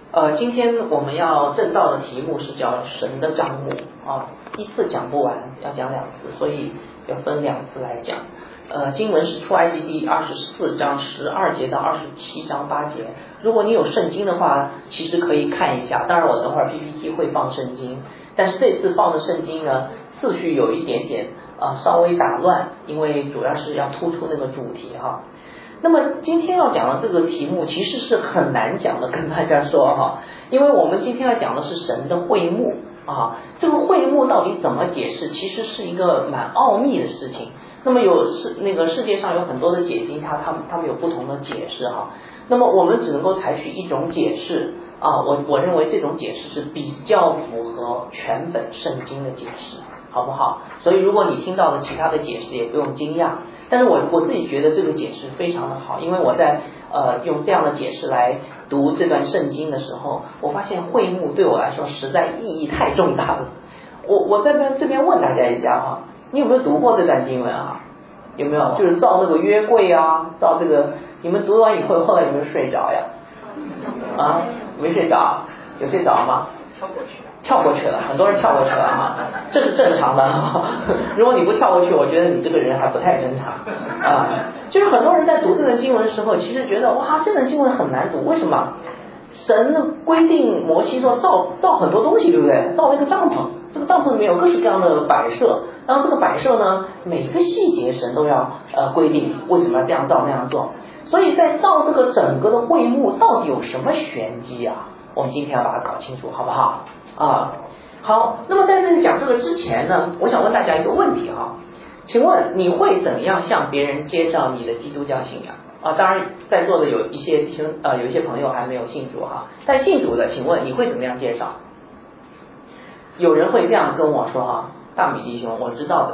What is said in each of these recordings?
今天我们要正道的题目是叫神的账目啊，一次讲不完，要讲2次，所以要分2次来讲。经文是出埃及第24章12节到27章8节。如果你有圣经的话，其实可以看一下。当然，我等会儿 PPT 会放圣经，但是这次放的圣经呢，次序有一点点稍微打乱，因为主要是要突出那个主题哈。那么今天要讲的这个题目其实是很难讲的，跟大家说哈，因为我们今天要讲的是神的会幕啊，这个会幕到底怎么解释，其实是一个蛮奥秘的事情。那么世界上有很多的解经家，他们有不同的解释哈。那么我们只能够采取一种解释啊，我认为这种解释是比较符合全本圣经的解释，好不好？所以如果你听到的其他的解释也不用惊讶，但是我自己觉得这个解释非常的好，因为我在用这样的解释来读这段圣经的时候，我发现会幕对我来说实在意义太重大了。我在这边问大家一下哈，你有没有读过这段经文啊？有没有？就是照那个约柜啊，照这个，你们读完以后后来有没有睡着呀？啊，没睡着？有睡着吗？跳过去了，很多人跳过去了哈，这是正常的哈。如果你不跳过去，我觉得你这个人还不太正常啊。就是很多人在读这段经文的时候，其实觉得哇，这段经文很难读，为什么？神规定摩西说造很多东西，对不对？造那个帐篷，这个帐篷里面有各式各样的摆设，然后这个摆设呢，每个细节神都要规定为什么要这样造那样做。所以在造这个整个的会幕到底有什么玄机啊？我们今天要把它搞清楚，好不好？好，那么在这里讲这个之前呢，我想问大家一个问题哈，请问你会怎样向别人介绍你的基督教信仰啊？当然，在座的有一些弟兄有一些朋友还没有信主哈，但信主的，请问你会怎么样介绍？有人会这样跟我说哈，大米弟兄，我知道的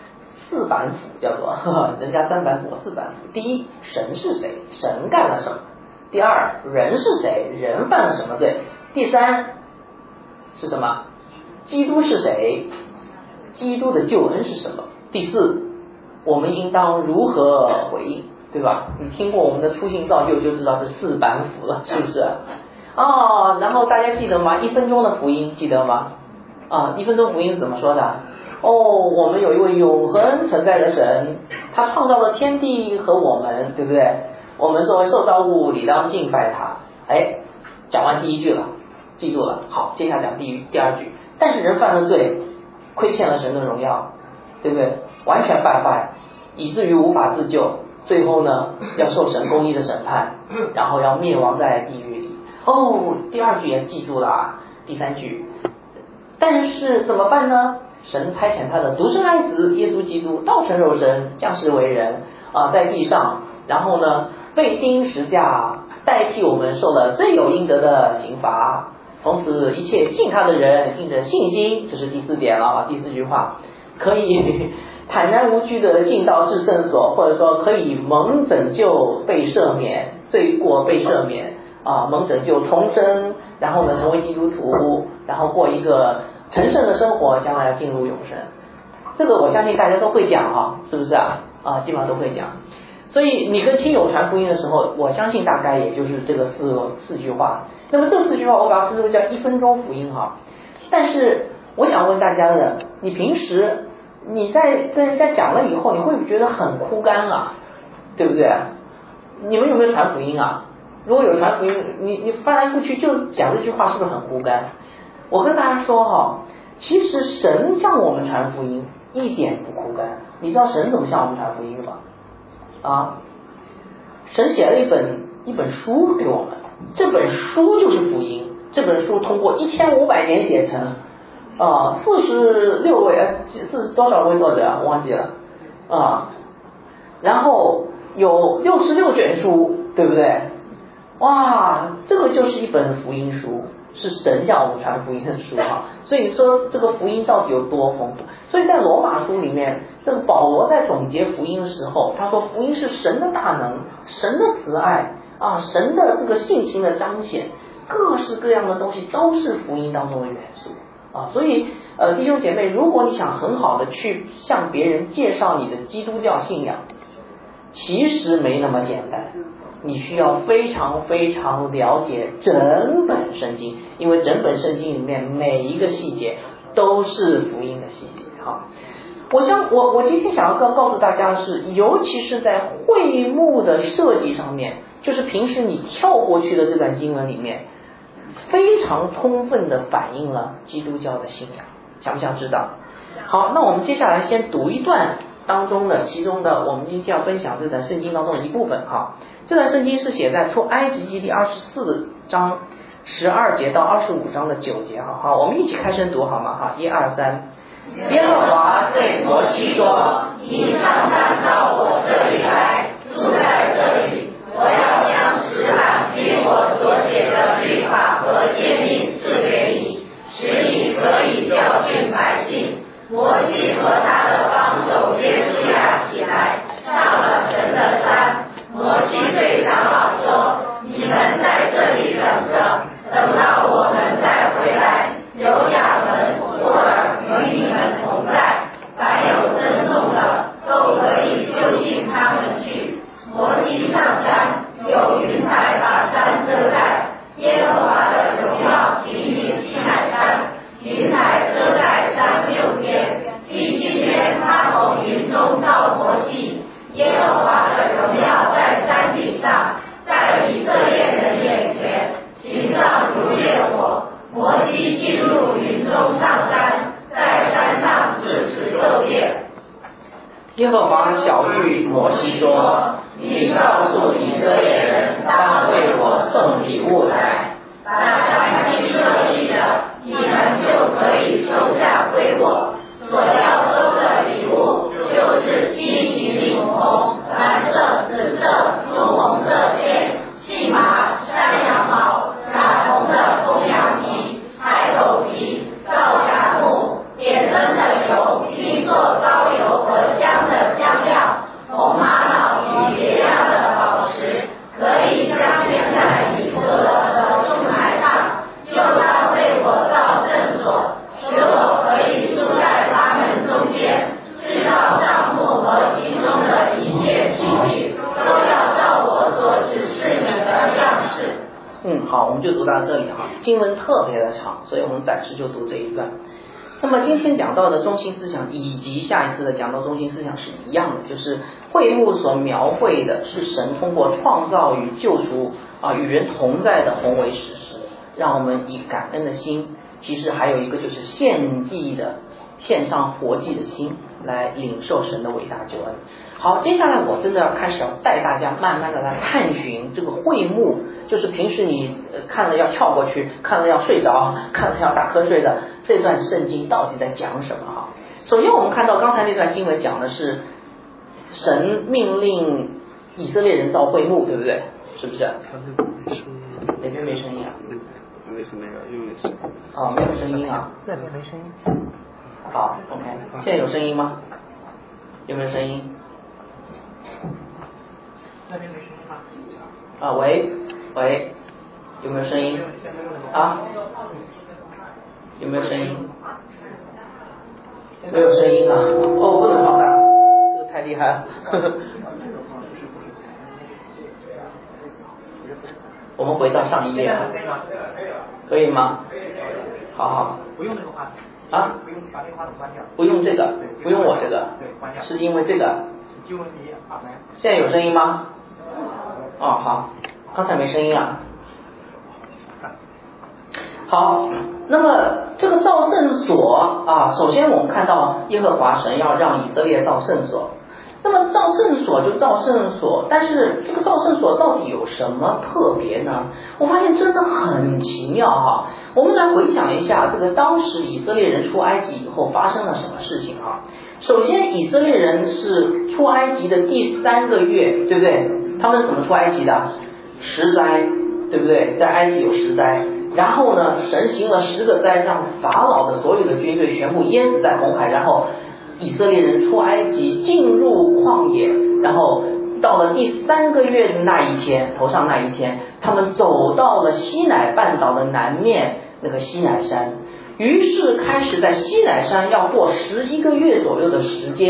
4板斧叫做人家3板斧4板斧。第一，神是谁？神干了什么？第二，人是谁？人犯了什么罪？第三是什么？基督是谁？基督的救恩是什么？第四，我们应当如何回应，对吧？你听过我们的初信造就，就知道是4板斧了，是不是？然后大家记得吗？1分钟的福音记得吗？1分钟福音是怎么说的？我们有一位永恒存在的神，他创造了天地和我们，对不对？我们作为受造物，理当敬拜他。讲完第1句了，记住了。好，接下来讲第2句。但是人犯了罪，亏欠了神的荣耀，对不对？完全败坏，以至于无法自救，最后呢，要受神公义的审判，然后要灭亡在地狱里。第2句也记住了啊。第3句，但是怎么办呢？神差遣他的独生爱子耶稣基督道成肉身，降世为人在地上，然后呢被钉十架，代替我们受了罪有应得的刑罚。从此一切信他的人，因着信心，这是第4点了第4句话，可以坦然无惧的进到至圣所，或者说可以蒙拯救被赦免，罪过被赦免蒙拯救重生，然后呢成为基督徒，然后过一个成圣的生活，将来要进入永生。这个我相信大家都会讲是不是基本上都会讲。所以你跟亲友传福音的时候，我相信大概也就是这个四句话。那么这4句话我把它称之为叫1分钟福音但是我想问大家的，你平时你在跟人家讲了以后，你会不会觉得很枯干对不对？你们有没有传福音如果有传福音，你翻来覆去就讲这句话，是不是很枯干？我跟大家说其实神向我们传福音一点不枯干。你知道神怎么向我们传福音的吗？神写了一本书给我们，这本书就是福音。这本书通过1500年写成46位是多少位作者我忘记了然后有66卷书，对不对？哇，这个就是一本福音书，是神向我们传福音的书所以说这个福音到底有多丰富？所以在罗马书里面，这个保罗在总结福音的时候，他说福音是神的大能，神的慈爱神的这个性情的彰显，各式各样的东西都是福音当中的元素所以弟兄姐妹，如果你想很好的去向别人介绍你的基督教信仰，其实没那么简单你需要非常非常了解整本圣经，因为整本圣经里面每一个细节都是福音的细节。好，我今天想要告诉大家的是，尤其是在会幕的设计上面，就是平时你跳过去的这段经文里面，非常充分的反映了基督教的信仰。想不想知道？好，那我们接下来先读一段当中的其中的我们今天要分享这段圣经当中的一部分哈。这段圣经是写在出埃及记第24章12节到25章的9节哈。好，我们一起开声读好吗？哈，1、2、3。 耶和华对摩西说：“你上山到我这里来，住在这里。我要将诗函并我所写的律法和诫命赐给你，使你可以教训百姓。”摩西和他的帮手约书亚起来，上了神的山。摩西对长老说：“你们在这里等着，等到我们再回来。有亚伦、户尔与你们同在，凡有争讼的，都可以就近他们去。”摩西上山，有云彩把山遮盖，耶和华的荣耀停于西乃山，云彩遮盖山6天。第7天，他从云中召摩西，耶和华的荣耀在山顶上，在以色列人眼前，形状如烈火。摩西进入云中上山，在山上指16遍。 耶和华晓谕摩西说：“ 你告诉以色列人，当为我送礼物来。把凡经设立的，你们就可以收下归我。所要收的礼物，就是金银领红、蓝色、紫色、朱红色线、细麻、山羊毛、染红的公羊皮、海狗皮、皂荚木、点灯的油、拼做膏油和香的香料、红玛瑙与别样的宝石，可以镶嵌在以色列的胸牌上，就当为我造圣所，使我可以住在他们中间。制造帐幕和其中的一切器具，都要照我所指示你的样式。 好，我们就读到这里哈。经文特别的长，所以我们暂时就读这一段。那么今天讲到的中心思想，以及下一次的讲到中心思想是一样的，就是会幕所描绘的是神通过创造与救赎与人同在的宏伟史实，让我们以感恩的心，其实还有一个就是献上活祭的心来领受神的伟大救恩。好，接下来我真的要开始要带大家慢慢的来探寻这个会幕，就是平时你看了要跳过去，看了要睡着，看了要打瞌睡的这段圣经到底在讲什么哈？首先我们看到刚才那段经文讲的是神命令以色列人造会幕，对不对？是不是？哪边没声音啊？ 为什么要用声？ 没有声音啊？ 那边没声音。 好 ，OK， 现在有声音吗？有没有声音？ 那边没声音吗？ 喂，有没有声音？有没有声音？没有声音啊！不能放大，这个太厉害了。我们回到上一页，可以吗？好。 不用那个话筒。不用把那个话筒关掉。 不用这个，不用我这个。 对，关掉。 是因为这个。 就问题现在有声音吗？好，刚才没声音啊。好，那么这个造圣所首先我们看到耶和华神要让以色列造圣所。那么造圣所就造圣所，但是这个造圣所到底有什么特别呢？我发现真的很奇妙哈。我们来回想一下，这个当时以色列人出埃及以后发生了什么事情啊？首先，以色列人是出埃及的第3个月，对不对？他们是怎么出埃及的？10灾，对不对？在埃及有10灾，然后呢，神行了10个灾，让法老的所有的军队全部淹死在红海，然后以色列人出埃及进入旷野，然后到了第3个月的那一天，头上那一天，他们走到了西乃半岛的南面那个西乃山，于是开始在西乃山要过11个月左右的时间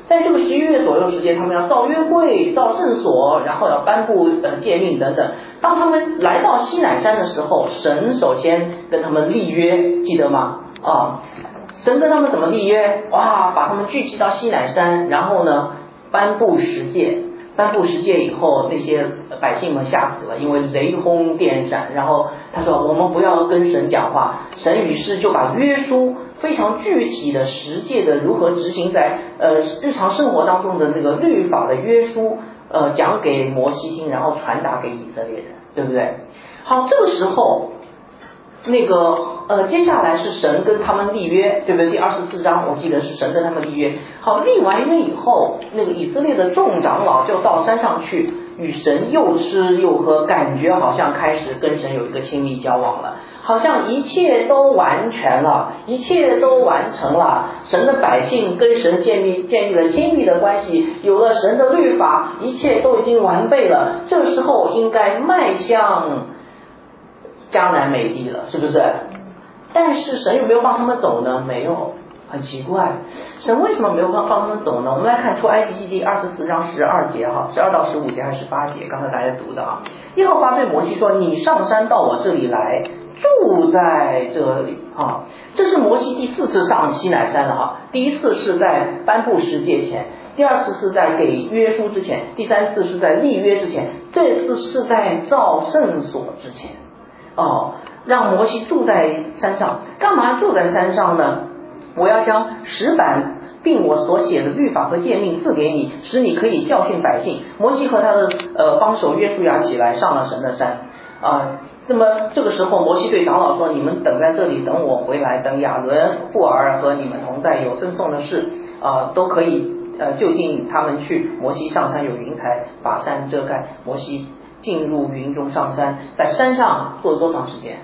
在这个11月左右时间，他们要造约柜、造圣所，然后要颁布诫命等等。当他们来到西乃山的时候，神首先跟他们立约，记得吗？神跟他们怎么立约？哇，把他们聚集到西乃山，然后呢，颁布十诫。颁布十诫以后，那些百姓们吓死了，因为雷轰电闪。然后他说：“我们不要跟神讲话。”神于是就把约书非常具体的十诫的如何执行在日常生活当中的那个律法的约书讲给摩西听，然后传达给以色列人，对不对？好，这个时候那个接下来是神跟他们立约，对不对？第24章我记得是神跟他们立约。好，立完约以后，那个以色列的众长老就到山上去，与神又吃又喝，感觉好像开始跟神有一个亲密交往了，好像一切都完全了，一切都完成了。神的百姓跟神建立了亲密的关系，有了神的律法，一切都已经完备了。这时候应该迈向迦南美地了，是不是？但是神有没有放他们走呢？没有，很奇怪，神为什么没有放他们走呢？我们来看出埃及记第24章12节12到15节还是18节，刚才大家读的耶和华对摩西说：“你上山到我这里来，住在这里这是摩西第4次上西乃山了第一次是在颁布十诫前，第2次是在给约书之前，第3次是在立约之前，这次是在造圣所之前。让摩西住在山上。干嘛住在山上呢？我要将石板并我所写的律法和诫命赐给你，使你可以教训百姓。摩西和他的帮手约书亚起来，上了神的山那么这个时候摩西对长老说：“你们等在这里，等我回来，等亚伦、户尔和你们同在，有赠送的事都可以就近他们去。”摩西上山，有云彩把山遮盖。摩西进入云中上山，在山上坐了多长时间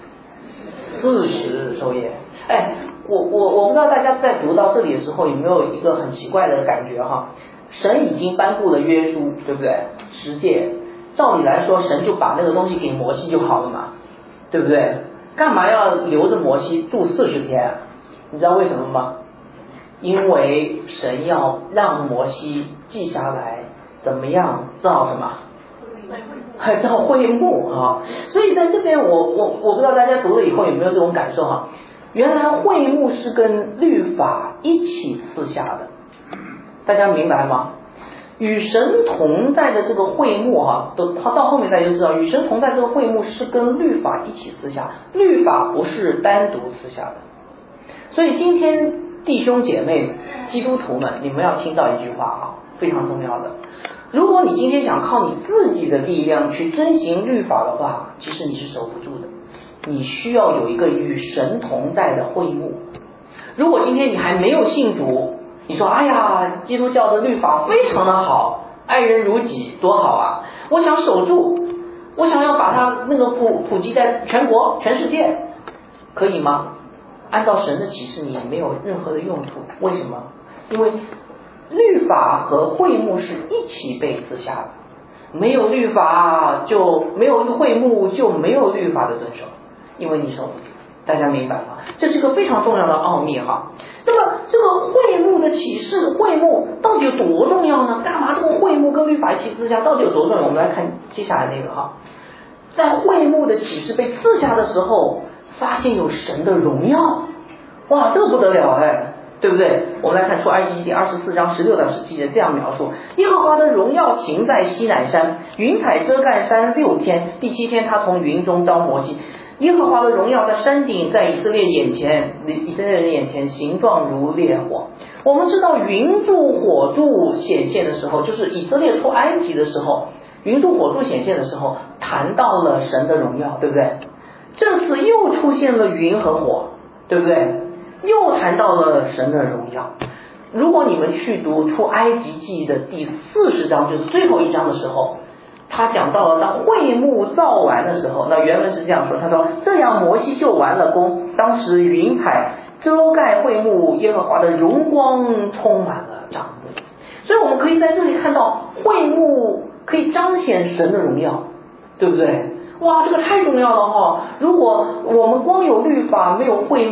？40昼夜。我不知道大家在读到这里的时候有没有一个很奇怪的感觉神已经颁布了约书，对不对？十诫，照理来说神就把那个东西给摩西就好了嘛，对不对？干嘛要留着摩西住40天？你知道为什么吗？因为神要让摩西记下来怎么样造什么？造会幕所以在这边我不知道大家读了以后有没有这种感受原来会幕是跟律法一起赐下的，大家明白吗？与神同在的这个会幕到后面大家就知道，与神同在这个会幕是跟律法一起赐下，律法不是单独赐下的。所以今天弟兄姐妹基督徒们，你们要听到一句话非常重要的。如果你今天想靠你自己的力量去遵行律法的话，其实你是守不住的。你需要有一个与神同在的会幕。如果今天你还没有信主，你说哎呀，基督教的律法非常的好，爱人如己，多好我想守住，我想要把它那个普及在全国全世界，可以吗？按照神的启示你没有任何的用途。为什么？因为律法和会幕是一起被赐下的，没有律法就没有会幕，就没有律法的遵守，因为你守不住。大家明白吗？这是个非常重要的奥秘那么这个会幕的启示，会幕到底有多重要呢？干嘛这个会幕跟律法一起赐下，到底有多重要？我们来看接下来那个在会幕的启示被赐下的时候，发现有神的荣耀，哇，这个不得了对不对？我们来看出埃及记第24章16到17节这样描述：耶和华的荣耀停在西乃山，云彩遮盖山6天，第7天他从云中召摩西。耶和华的荣耀在山顶，在以色列人眼前形状如烈火。我们知道云柱火柱显现的时候，就是以色列出埃及的时候，云柱火柱显现的时候谈到了神的荣耀，对不对？这次又出现了云和火，对不对？又谈到了神的荣耀。如果你们去读出埃及记的第40章，就是最后一章的时候，他讲到了当会幕造完的时候，那原文是这样说，他说这样摩西就完了工，当时云彩遮盖会幕，耶和华的荣光充满了帐幕。所以我们可以在这里看到会幕可以彰显神的荣耀，对不对？哇，这个太重要了如果我们光有律法没有会幕，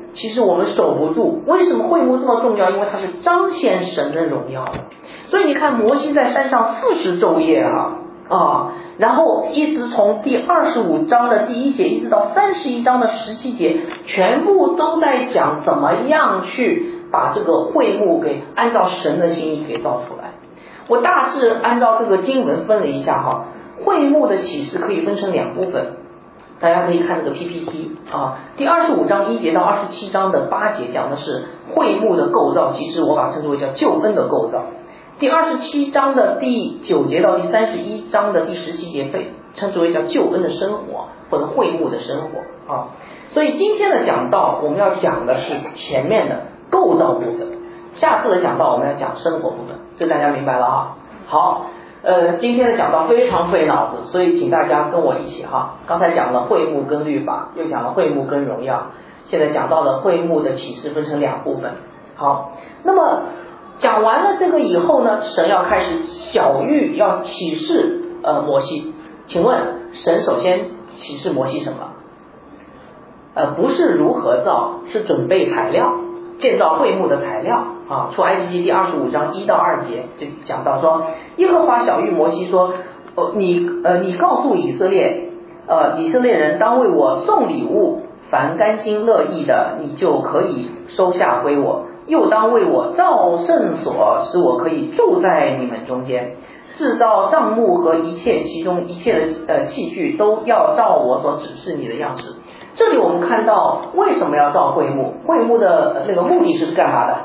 其实我们守不住。为什么会幕这么重要？因为它是彰显神的荣耀的。所以你看摩西在山上40昼夜然后一直从第25章的第1节一直到31章的17节，全部都在讲怎么样去把这个会幕给按照神的心意给造出来。我大致按照这个经文分了一下会幕的启示可以分成2部分，大家可以看这个 PPT 第25章1节到27章的8节讲的是会幕的构造，其实我把它称之为叫救恩的构造。第27章的第9节到第31章的第17节被称之为叫救恩的生活或者会幕的生活所以今天的讲道我们要讲的是前面的构造部分，下次的讲道我们要讲生活部分，这大家明白了好，今天的讲道非常费脑子，所以请大家跟我一起刚才讲了会幕跟律法，又讲了会幕跟荣耀，现在讲到了会幕的启示分成2部分。好，那么讲完了这个以后呢，神要开始小谕要启示摩西。请问神首先启示摩西什么？不是如何造，是准备材料，建造会幕的材料出埃及记第25章1到2节就讲到说，耶和华小谕摩西说你告诉以色列人当为我送礼物，凡甘心乐意的你就可以收下归我，又当为我造圣所，使我可以住在你们中间，制造帐幕和一切其中一切的器具都要照我所指示你的样式。这里我们看到为什么要造会幕，会幕的那个目的是干嘛的？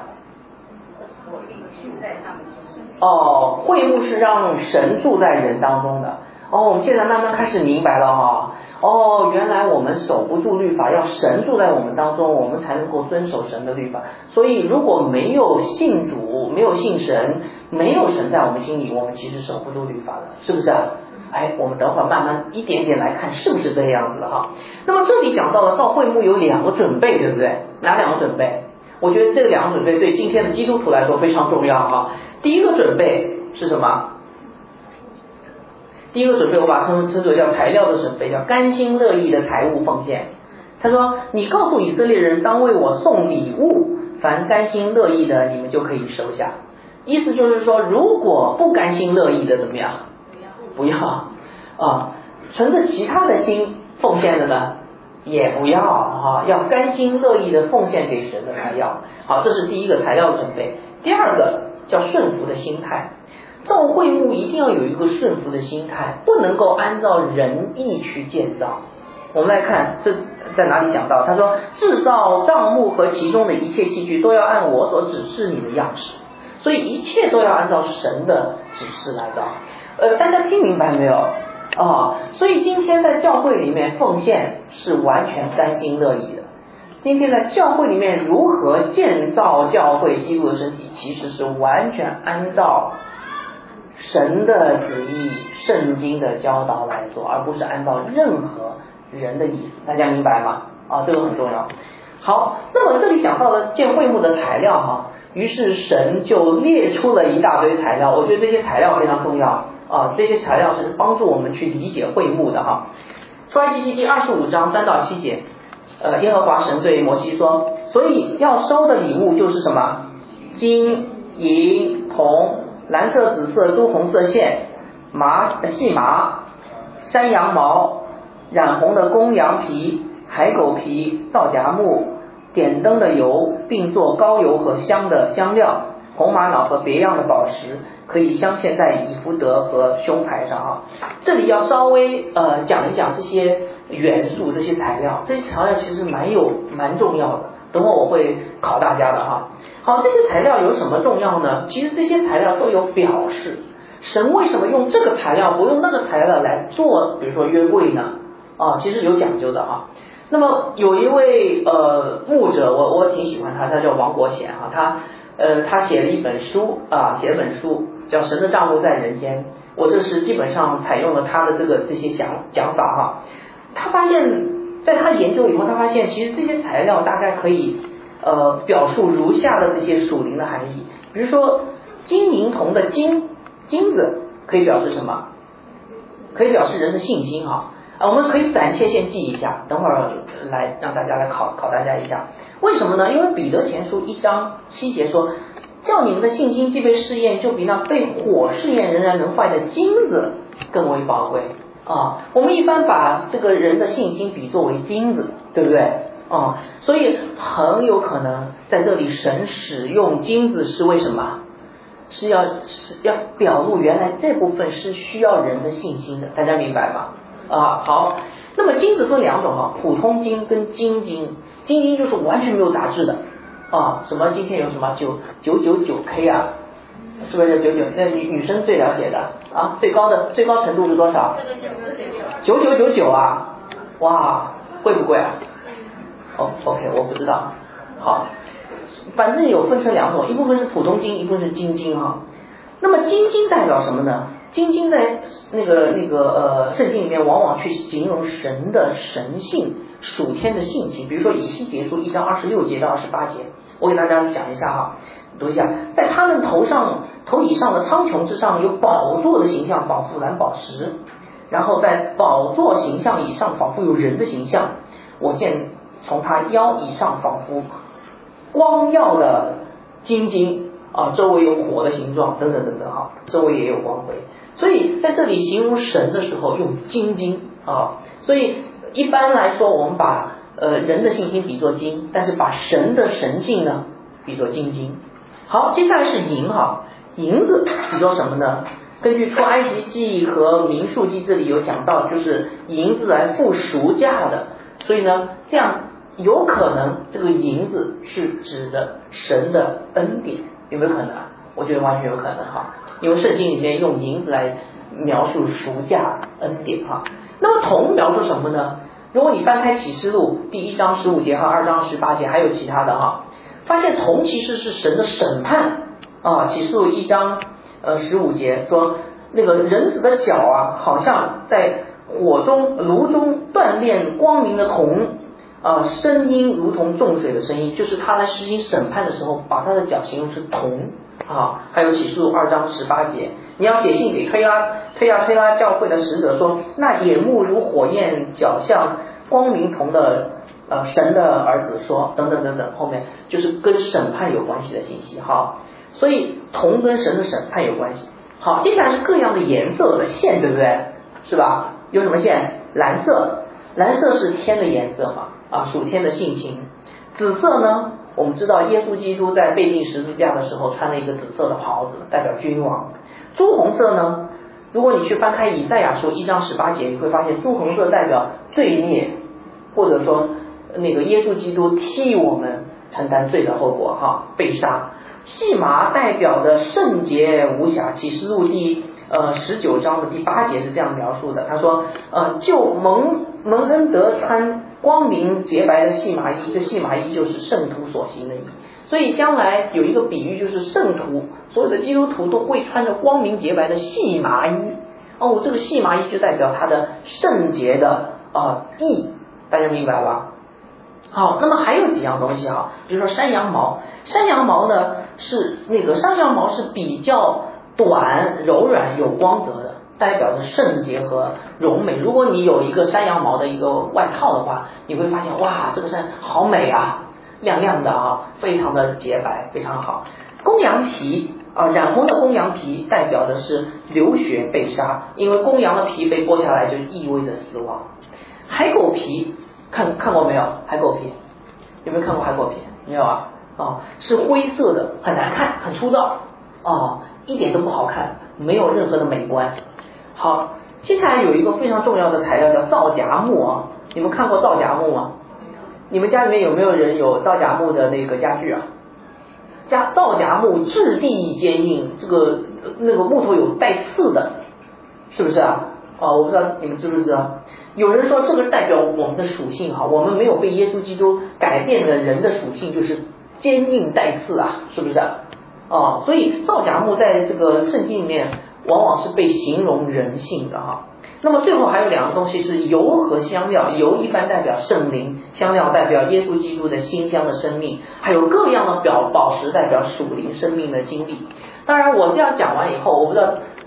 会幕是让神住在人当中的。我们现在慢慢开始明白了原来我们守不住律法，要神住在我们当中，我们才能够遵守神的律法。所以如果没有信主，没有信神，没有神在我们心里，我们其实守不住律法的，是不是我们等会儿慢慢一点点来看是不是这样子的那么这里讲到了造会幕有2个准备，对不对？哪2个准备？我觉得这2个准备对今天的基督徒来说非常重要第一个准备是什么？第一个准备我把它称作叫材料的准备，叫甘心乐意的财物奉献。他说你告诉以色列人当为我送礼物，凡甘心乐意的你们就可以收下。意思就是说如果不甘心乐意的怎么样？不要存着其他的心奉献的呢也不要要甘心乐意的奉献给神的才要。好，这是第一个材料的准备。第二个叫顺服的心态。造会幕一定要有一个顺服的心态，不能够按照人意去建造。我们来看这在哪里讲到，他说制造帐幕和其中的一切器具都要按我所指示你的样式，所以一切都要按照神的指示来造。大家听明白没有所以今天在教会里面奉献是完全甘心乐意的。今天在教会里面如何建造教会基督的身体，其实是完全按照神的旨意圣经的教导来做，而不是按照任何人的意思。大家明白吗？这个很重要。好，那么这里讲到了建会幕的材料于是神就列出了一大堆材料。我觉得这些材料非常重要这些材料是帮助我们去理解会幕的出埃及记第25章3到7节耶和华神对摩西说，所以要收的礼物就是什么？金银铜蓝色紫色朱红色线细麻山羊毛染红的公羊皮海狗皮皂荚木点灯的油，并做膏油和香的香料，红玛瑙和别样的宝石，可以镶嵌在以弗得和胸牌上这里要稍微讲一讲这些元素，这些材料，这些材料其实蛮重要的，等会我会考大家的好，这些材料有什么重要呢？其实这些材料都有表示神为什么用这个材料不用那个材料来做，比如说约柜呢其实有讲究的那么有一位牧者，我挺喜欢他叫王国贤他写了一本书叫神的帐幕在人间。我这是基本上采用了他的这些讲法他发现在他研究以后，他发现其实这些材料大概可以表述如下的这些属灵的含义。比如说金银铜的金子可以表示什么？可以表示人的信心我们可以暂且先记一下，等会儿来让大家来考大家一下。为什么呢？因为彼得前书1章7节说，叫你们的信心既被试验，就比那被火试验仍然能坏的金子更为宝贵啊。我们一般把这个人的信心比作为金子，对不对啊？所以很有可能在这里神使用金子是为什么？是要表露原来这部分是需要人的信心的，大家明白吗？好，那么金子分2种啊，普通金跟精金。精金就是完全没有杂质的啊，什么今天有什么999K 啊，是不是99？那女生最了解的啊，最高程度是多少？9999啊，哇，贵不贵啊？OK， 我不知道。好，反正有分成2种，一部分是普通金，一部分是精金啊。那么精金代表什么呢？精金在那个圣经里面往往去形容神的神性、属天的性情。比如说以西结书1章26节到28节，我给大家讲一下哈，读一下。在他们头以上的苍穹之上有宝座的形象，仿佛蓝宝石，然后在宝座形象以上仿佛有人的形象，我见从他腰以上仿佛光耀的金金啊，周围有火的形状，等等等等哈，周围也有光辉。所以在这里形容神的时候用金金啊，所以一般来说我们把人的信心比作金，但是把神的神性呢比作金金。好，接下来是银哈，银子比作什么呢？根据出埃及记和民数记这里有讲到，就是银子来付赎价的，所以呢这样有可能这个银子是指的神的恩典，有没有可能啊？我觉得完全有可能哈，因为圣经里面用银子来描述赎价恩典哈。那么铜描述什么呢？如果你翻开启示录第1章15节和2章18节，还有其他的哈，发现铜其实是神的审判啊。启示录1章15节说，那个人子的脚啊，好像在炉中锻炼光明的铜声音如同众水的声音，就是他在实行审判的时候，把他的脚形容是铜啊。还有启示录2章18节，你要写信给推拉教会的使者说，那眼目如火焰，脚像光明铜的神的儿子说，等等等等，后面就是跟审判有关系的信息哈。所以铜跟神的审判有关系。好，接下来是各样的颜色的线，对不对？是吧？有什么线？蓝色，蓝色是天的颜色嘛，属天的性情。紫色呢，我们知道耶稣基督在被钉十字架的时候穿了一个紫色的袍子，代表君王。朱红色呢，如果你去翻开以赛亚书1章18节，你会发现朱红色代表罪孽，或者说那个耶稣基督替我们承担罪的后果被杀。细麻代表的圣洁无瑕，启示录第19章的第8节是这样描述的，他说就蒙恩得穿光明洁白的细麻衣，这细麻衣就是圣徒所行的衣。所以将来有一个比喻，就是圣徒所有的基督徒都会穿着光明洁白的细麻衣这个细麻衣就代表他的圣洁的义，大家明白吧？好，那么还有几样东西比如说山羊毛。山羊毛呢是山羊毛是比较短、柔软、有光泽的，代表着圣洁和柔美。如果你有一个山羊毛的一个外套的话，你会发现哇，这个山好美啊，亮亮的非常的洁白，非常好。公羊皮染红的公羊皮代表的是流血被杀，因为公羊的皮被剥下来就意味着死亡。海狗皮看过没有？海狗皮有没有看过海狗皮？没有啊？是灰色的，很难看，很粗糙一点都不好看，没有任何的美观。好，接下来有一个非常重要的材料叫皂荚木你们看过皂荚木吗？你们家里面有没有人有皂荚木的那个家具皂荚木质地坚硬，那个木头有带刺的，是不是我不知道你们知不知道。有人说这个代表我们的属性我们没有被耶稣基督改变的人的属性就是坚硬带刺是不是所以皂荚木在这个圣经里面往往是被形容人性的那么最后还有2个东西是油和香料。油一般代表圣灵，香料代表耶稣基督的馨香的生命，还有各样的宝石代表属灵生命的经历。当然我这样讲完以后，我不知道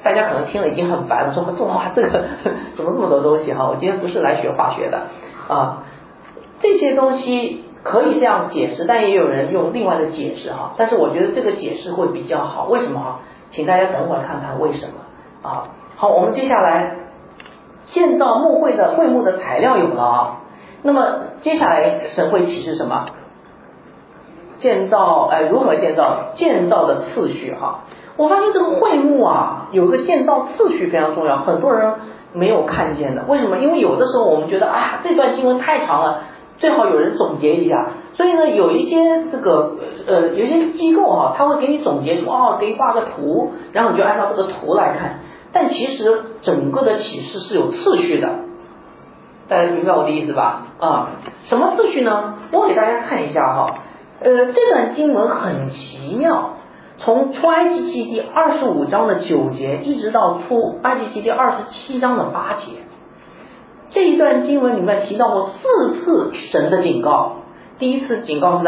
大家可能听了已经很烦了，说哇这个怎么这么多东西哈？我今天不是来学化学的啊，这些东西可以这样解释，但也有人用另外的解释哈。但是我觉得这个解释会比较好，为什么哈？请大家等会儿看看为什么啊。好，我们接下来建造墓会的会幕的材料有了啊。那么接下来神会启示什么？建造如何建造？建造的次序哈。我发现这个会幕啊，有个建造次序非常重要，很多人没有看见的。为什么？因为有的时候我们觉得这段经文太长了，最好有人总结一下。所以呢，有一些这个有一些机构哈，他会给你总结出给你画个图，然后你就按照这个图来看。但其实整个的启示是有次序的，大家明白我的意思吧？什么次序呢？我给大家看一下哈。这段经文很奇妙，从出埃及记第25章的9节一直到出埃及记第27章的8节，这一段经文里面提到过4次神的警告。第一次警告是在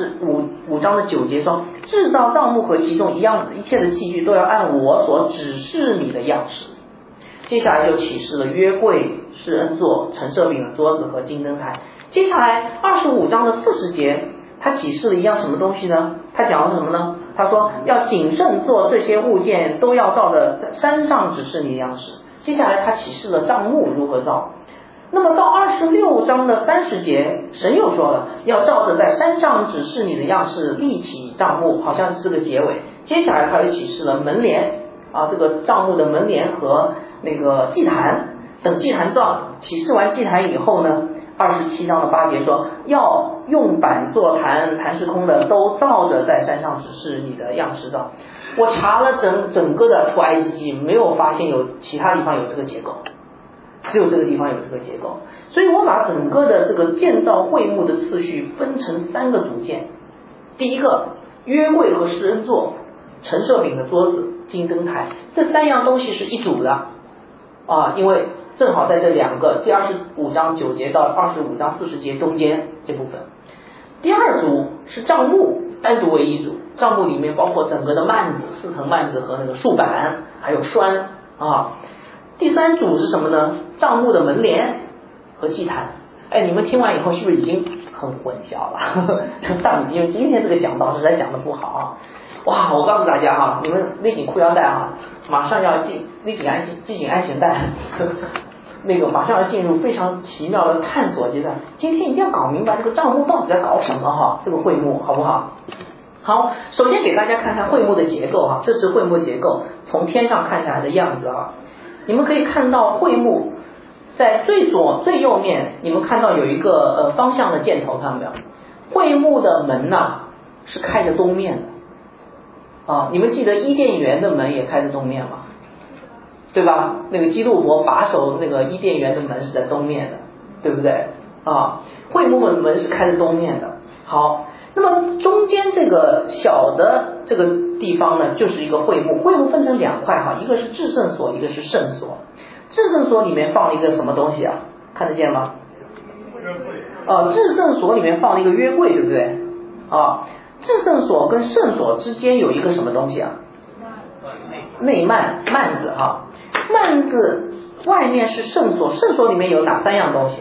25章的9节说，制造帐幕和其中一切的器具都要按我所指示你的样式。接下来就启示了约柜、施恩座、陈设饼的桌子和金灯台。接下来25章的40节他启示了一样什么东西呢？他讲了什么呢？他说要谨慎做这些物件，都要照着山上指示你的样式。接下来他启示了帐幕如何造。那么到26章的30节，神又说了，要照着在山上指示你的样式立起帐幕，好像是个结尾。接下来他又启示了门帘这个帐幕的门帘和那个祭坛。等祭坛造启示完祭坛以后呢，27章的8节说要用板做坛，坛是空的，都照着在山上指示你的样式造。我查了整个的出埃及记，没有发现有其他地方有这个结构，只有这个地方有这个结构。所以我把整个的这个建造会幕的次序分成3个组件。第一个，约柜和施恩座、陈设饼的桌子、金灯台，这3样东西是一组的因为正好在这2个第25章9节到25章40节中间这部分。第二组是帐幕，单独为一组，帐幕里面包括整个的幔子、4层幔子和那个竖板还有栓第3组是什么呢？帐幕的门帘和祭坛。你们听完以后是不是已经很混淆了？因为今天这个讲道实在讲的不好哇，我告诉大家你们勒紧裤腰带马上要勒紧安全带那个马上要进入非常奇妙的探索阶段。今天一定要搞明白这个帐幕到底在搞什么这个会幕好不好？好，首先给大家看看会幕的结构这是会幕结构从天上看下来的样子你们可以看到会幕在最左最右面，你们看到有一个方向的箭头，看到没有？会幕的门是开着东面的你们记得伊甸园的门也开着东面吗？对吧？那个基路伯把守那个伊甸园的门是在东面的，对不对会幕的门是开着东面的。好，那么中间这个小的这个地方呢，就是一个会幕。会幕分成2块一个是至圣所，一个是圣所。至圣所里面放了一个什么东西看得见吗？至圣所里面放了一个约柜，对不对至圣所跟圣所之间有一个什么东西内幔子幔子外面是圣所，圣所里面有哪3样东西？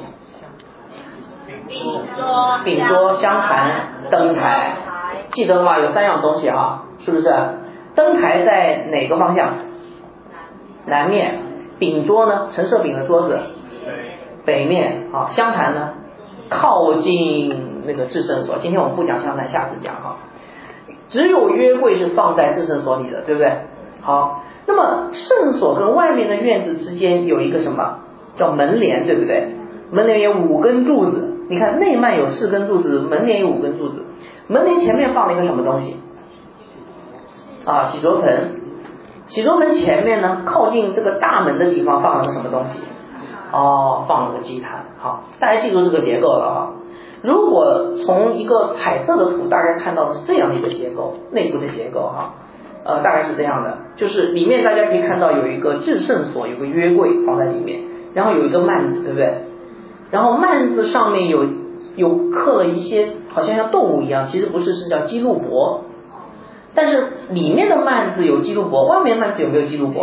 饼桌、香坛、灯台，记得的话有3样东西是不是？灯台在哪个方向？南面。饼桌呢？陈设饼的桌子北面香坛呢靠近那个至圣所。今天我们不讲香坛，下次讲只有约柜是放在至圣所里的，对不对？好，那么圣所跟外面的院子之间有一个什么叫门帘，对不对？门帘有5根柱子，你看内幔有4根柱子，门帘有5根柱子。门帘前面放了一个什么东西洗濯盆。洗濯盆前面呢，靠近这个大门的地方放了个什么东西放了个祭坛。好，大家记住这个结构了如果从一个彩色的图，大概看到的是这样的一个结构，内部的结构大概是这样的，就是里面大家可以看到有一个至圣所，有个约柜放在里面，然后有一个幔子，对不对？然后幔子上面有刻了一些好像动物一样，其实不是，是叫基路伯。但是里面的幔子有基路伯，外面的幔子有没有基路伯？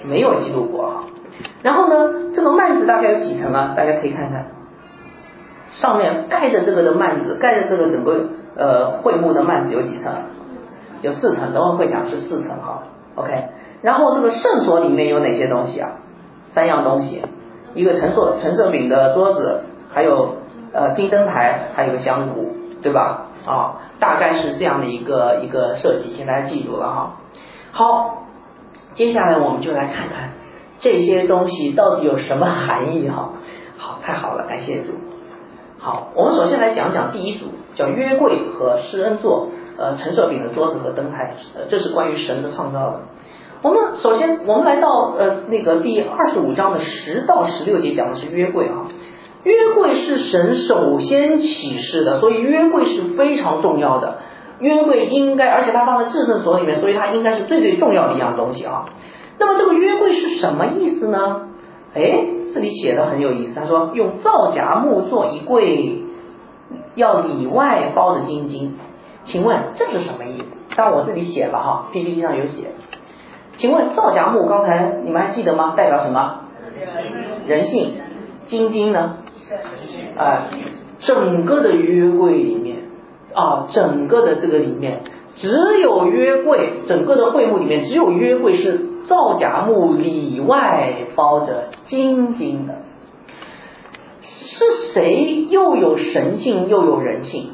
没有记录过啊。然后呢，这个幔子大概有几层啊？大家可以看看，上面盖着这个的幔子，盖着这个整个会幕的幔子有几层？有4层，等会会讲是4层哈。OK， 然后这个圣所里面有哪些东西啊？3样东西，一个陈设饼的桌子，还有金灯台，还有个香炉，对吧？啊，大概是这样的一个设计，请大家记住了哈。好，接下来我们就来看看这些东西到底有什么含义哈。好，太好了，感谢主。好，我们首先来讲讲第一组，叫约柜和施恩座，陈设饼的桌子和灯台，这是关于神的创造的。我们首先来到那个第25章的10到16节，讲的是约柜啊。约柜是神首先启示的，所以约柜是非常重要的。约柜应该，而且它放在至圣所里面，所以它应该是最最重要的一样东西啊。那么这个约柜是什么意思呢？这里写的很有意思，他说用皂荚木做一柜，要里外包着金金。请问这是什么意思？当然我这里写了哈 ，PPT 上有写。请问皂荚木刚才你们还记得吗？代表什么？人性。金金呢？整个的约柜里面整个的这个里面只有约柜，整个的会幕里面只有约柜是皂荚木里外包着金金的。是谁又有神性又有人性？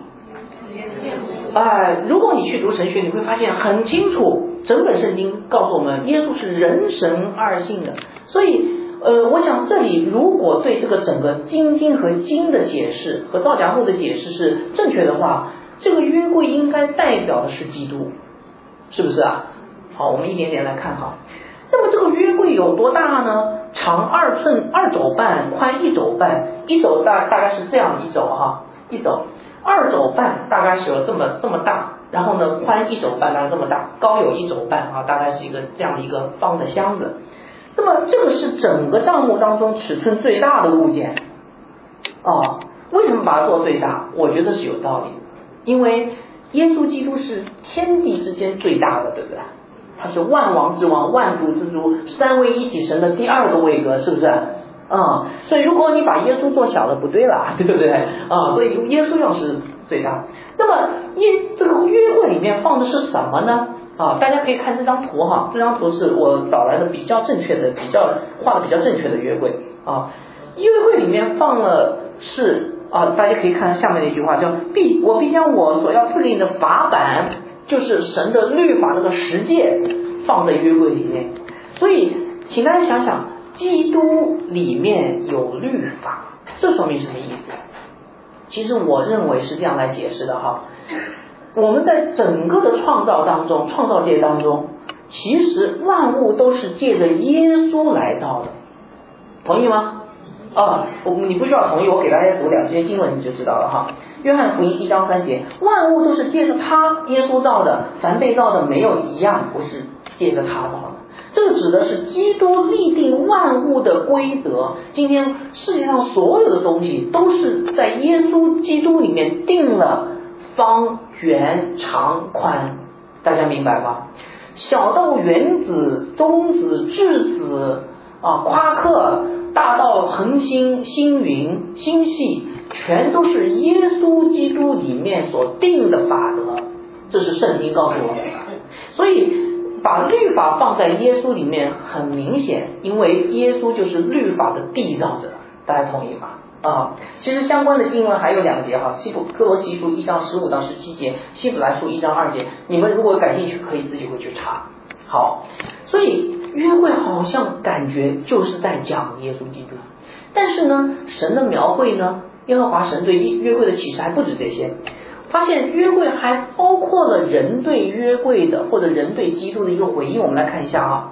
如果你去读神学，你会发现很清楚，整本圣经告诉我们，耶稣是人神二性的。所以我想这里如果对这个整个金金和金的解释和皂荚木的解释是正确的话，这个约柜应该代表的是基督，是不是啊？好，我们一点点来看哈。那么这个约柜有多大呢？长2寸2肘半，宽1肘半，1肘大概是这样1肘哈，1肘，2肘半大概是有这么大，然后呢宽1肘半大概这么大，高有1肘半啊，大概是一个这样的一个方的箱子。那么这个是整个帐幕当中尺寸最大的物件为什么把它做最大？我觉得是有道理的，因为耶稣基督是天地之间最大的，对不对？他是万王之王，万主之主，三位一体神的第2个位格，是不是？所以如果你把耶稣做小了，不对了，对不对？所以耶稣要是最大。那么这个约柜里面放的是什么呢？大家可以看这张图哈，这张图是我找来的比较正确的、画的比较正确的约柜约柜里面放了是大家可以看下面的一句话，叫我必将我所要赐给你的法版，就是神的律法那个十诫放在约柜里面。所以请大家想想，基督里面有律法，这说明什么意思？其实我认为是这样来解释的哈。我们在整个的创造当中，创造界当中，其实万物都是借着耶稣来造的，同意吗？你不需要同意，我给大家读2节经文你就知道了哈。约翰福音1章3节，万物都是借着他耶稣造的，凡被造的没有一样不是借着他造的。这个指的是基督立定万物的规则。今天世界上所有的东西都是在耶稣基督里面定了方圆长宽，大家明白吗？小到原子、中子、质子夸克，大到恒星、星云、星系，全都是耶稣基督里面所定的法则，这是圣经告诉我们的。所以把律法放在耶稣里面很明显，因为耶稣就是律法的缔造者，大家同意吗？其实相关的经文还有2节哈，哥罗西书1章15到17节，希伯来书1章2节，你们如果感兴趣可以自己回去查。好，所以约会好像感觉就是在讲耶稣基督，但是呢，神的描绘呢，耶和华神对约会的启示还不止这些，发现约会还包括了人对约会的或者人对基督的一个回应。我们来看一下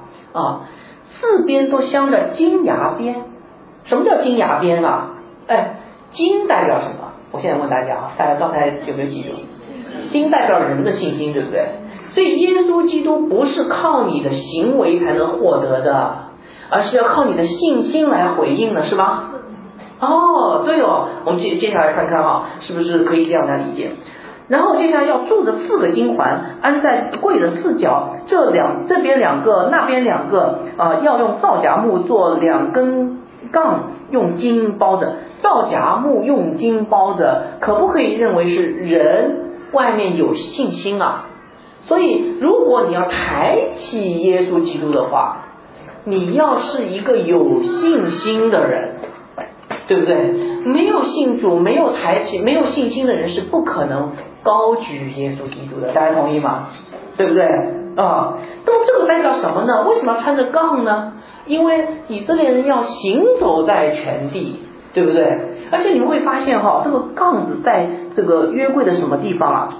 4边都镶着金牙边。什么叫金牙边啊？金代表什么？我现在问大家大家刚才有没有记住？金代表人的信心，对不对？所以耶稣基督不是靠你的行为才能获得的，而是要靠你的信心来回应的，是吗？对哦，我们接下来看看是不是可以这样来理解？ 然后接下来要铸着4个金环，安在柜的4角，这边2个，那边2个，要用皂荚木做2根杠，用金包着。皂荚木用金包着，可不可以认为是人外面有信心啊？所以如果你要抬起耶稣基督的话，你要是一个有信心的人，对不对？没有信主，没有抬起，没有信心的人是不可能高举耶稣基督的，大家同意吗？对不对啊？那么这个代表什么呢？为什么要穿着杠呢？因为以色列人要行走在全地，对不对？而且你们会发现这个杠子在这个约柜的什么地方啊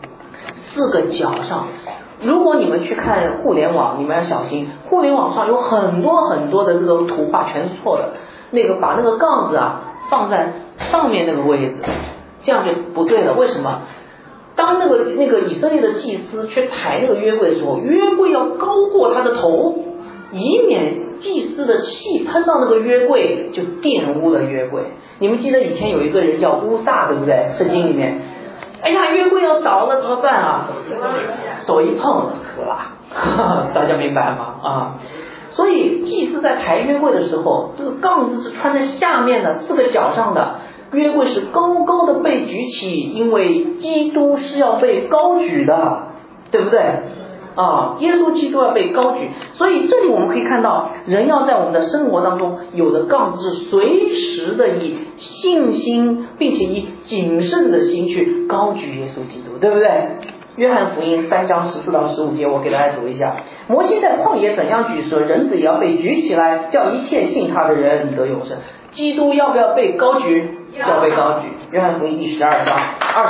？4个角上。如果你们去看互联网，你们要小心，互联网上有很多的这个图画全是错的。把那个杠子放在上面那个位置，这样就不对了。为什么？当那个以色列的祭司去抬那个约柜的时候，约柜要高过他的头，以免祭司的气喷到那个约柜就玷污了约柜。你们记得以前有一个人叫乌撒，对不对？圣经里面，哎呀，约柜要倒了怎么办啊？手一碰死了，大家明白吗？所以祭司在抬约柜的时候，这个杠子是穿在下面的4个角上的，约柜是高高的被举起，因为基督是要被高举的，对不对？耶稣基督要被高举。所以这里我们可以看到，人要在我们的生活当中有的杠子是随时的以信心并且以谨慎的心去高举耶稣基督，对不对？约翰福音3章14到15节，我给大家读一下。摩西在旷野怎样举蛇，人子也要被举起来，叫一切信他的人得永生。基督要不要被高举？要被高举。约翰福音第12章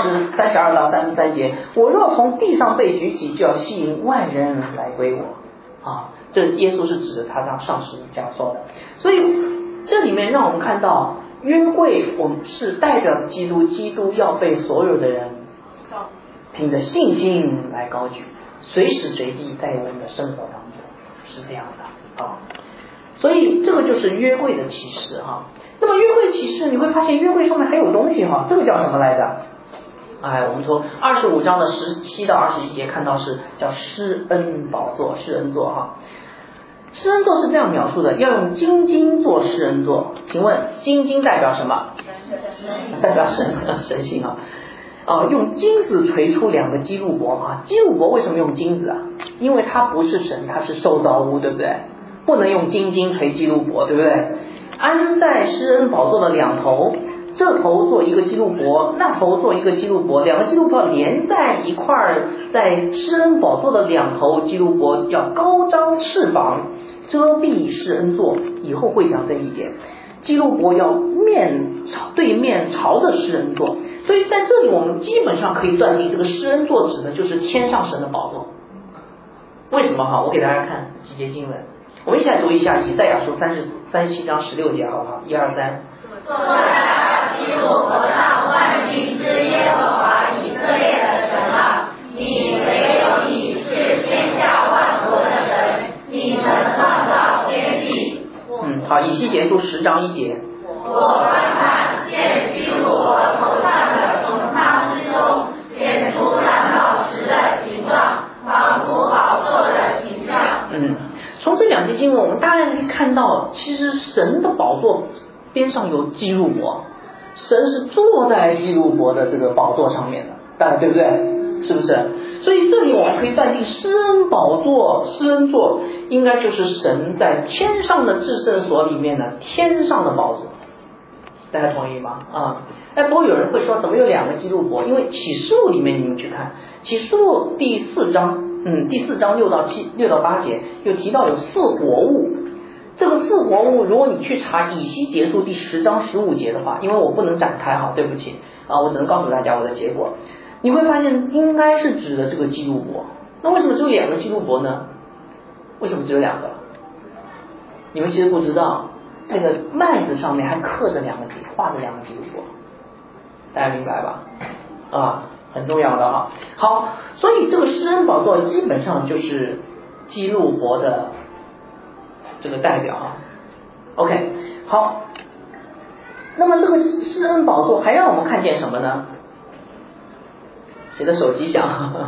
32到33节，我若从地上被举起，就要吸引万人来归我。这耶稣是指着他上十字架说的。所以这里面让我们看到约柜，我们是代表着基督，基督要被所有的人凭着信心来高举，随时随地在我们的生活当中，是这样的所以这个就是约柜的启示那么约柜启示，你会发现约柜上面还有东西这个叫什么来着？我们从25章的17到21节看到是叫施恩宝座，施恩座施恩座是这样描述的，要用金金做施恩座。请问金金代表什么？代表神性用金子锤出2个基路伯基路伯为什么用金子因为它不是神，它是受造物，对不对？不能用金锤基路伯，对不对？安在施恩宝座的2头，这头做一个基路伯，那头做一个基路伯，2个基路伯连在一块儿，在施恩宝座的2头，基路伯要高张翅膀遮蔽施恩座，以后会讲这一点。基路伯要对面朝着施恩座，所以在这里我们基本上可以断定，这个施恩座指的就是天上神的宝座。为什么我给大家看几节经文，我们一起来读一下以赛亚书37章16节，好不好？1、2、3。 坐在基路伯上万军之耶和华以色列的神你唯有你是天下万国的神，你曾创造天地。 好，以西结书10章1节。 我观看见基路伯头上的穹苍之中显出蓝宝石的形状，仿佛宝座的形象。 从这2节经文我们大概可以看到，其实神的宝座边上有基路伯，神是坐在基路伯的这个宝座上面的，大家对不对？是不是？所以这里我们可以断定，施恩宝座、施恩座应该就是神在天上的至圣所里面的天上的宝座，大家同意吗？不过有人会说，怎么有2个基路伯？因为启示录里面你们去看，启示录第4章6到8节有提到有4活物。这个4活物，如果你去查以西结书第10章15节的话，因为我不能展开对不起我只能告诉大家我的结果。你会发现应该是指的这个基路伯。那为什么只有2个基路伯呢？为什么只有2个？你们其实不知道，那个麦子上面还刻着2个字，画着2个基路伯，大家明白吧？很重要的好，所以这个施恩宝座基本上就是基路伯的这个代表OK， 好，那么这个施恩宝座还让我们看见什么呢？ 谁的手机响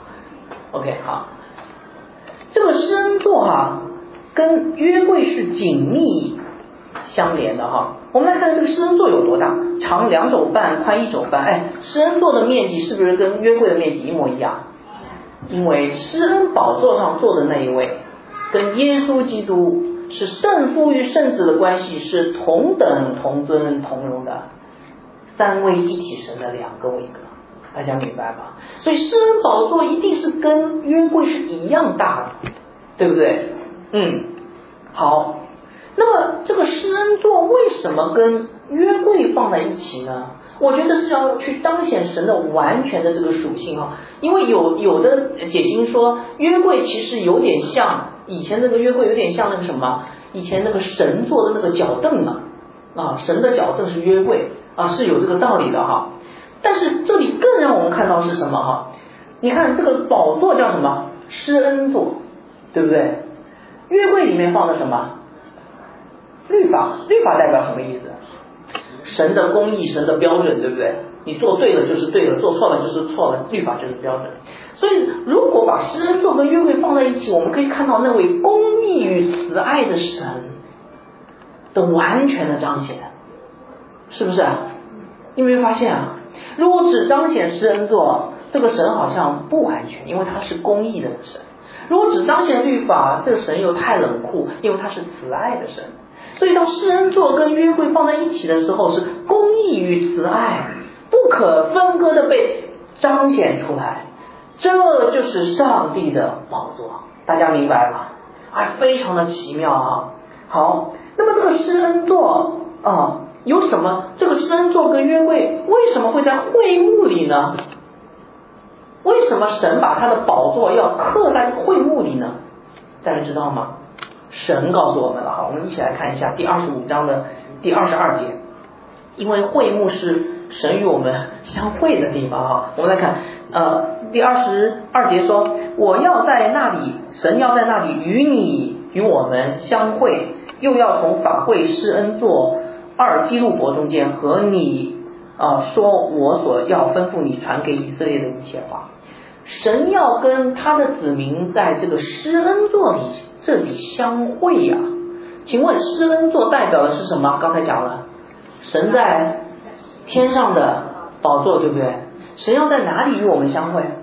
？OK， 好，这个施恩座跟约柜是紧密相连的哈。我们来看这个施恩座有多大，长2肘半，宽1肘半。施恩座的面积是不是跟约柜的面积一模一样？因为施恩宝座上坐的那一位，跟耶稣基督是圣父与圣子的关系是同等、同尊、同荣的，三位一体神的2个位格，大家明白吧？所以施恩宝座一定是跟约柜是一样大的，对不对？好。那么这个施恩座为什么跟约柜放在一起呢？我觉得是要去彰显神的完全的这个属性因为有的解经说约柜其实有点像以前那个约柜有点像那个什么，以前那个神坐的那个脚凳神的脚凳是约柜是有这个道理的但是这里更让我们看到是什么你看这个宝座叫什么？施恩座，对不对？约柜里面放的什么？律法代表什么意思？神的公义，神的标准，对不对？你做对了就是对了，做错了就是错了，律法就是标准。所以如果把施恩座跟约柜放在一起，我们可以看到那位公义与慈爱的神的完全的彰显，是不是你有没有发现如果只彰显施恩座，这个神好像不完全，因为他是公义的神；如果只彰显律法，这个神又太冷酷，因为他是慈爱的神。所以当施恩座跟约柜放在一起的时候，是公义与慈爱不可分割的被彰显出来，这就是上帝的宝座，大家明白吗？非常的奇妙好，那么这个施恩座有什么？这个施恩座跟约柜为什么会在会幕里呢？为什么神把他的宝座要刻在会幕里呢？大家知道吗？神告诉我们了我们一起来看一下第25章的第22节，因为会幕是神与我们相会的地方我们来看第22节说，我要在那里，神要在那里与我们相会，又要从法会施恩座2基路伯中间和你说我所要吩咐你传给以色列的一切话。神要跟他的子民在这个施恩座里这里相会请问施恩座代表的是什么？刚才讲了，神在天上的宝座，对不对？神要在哪里与我们相会？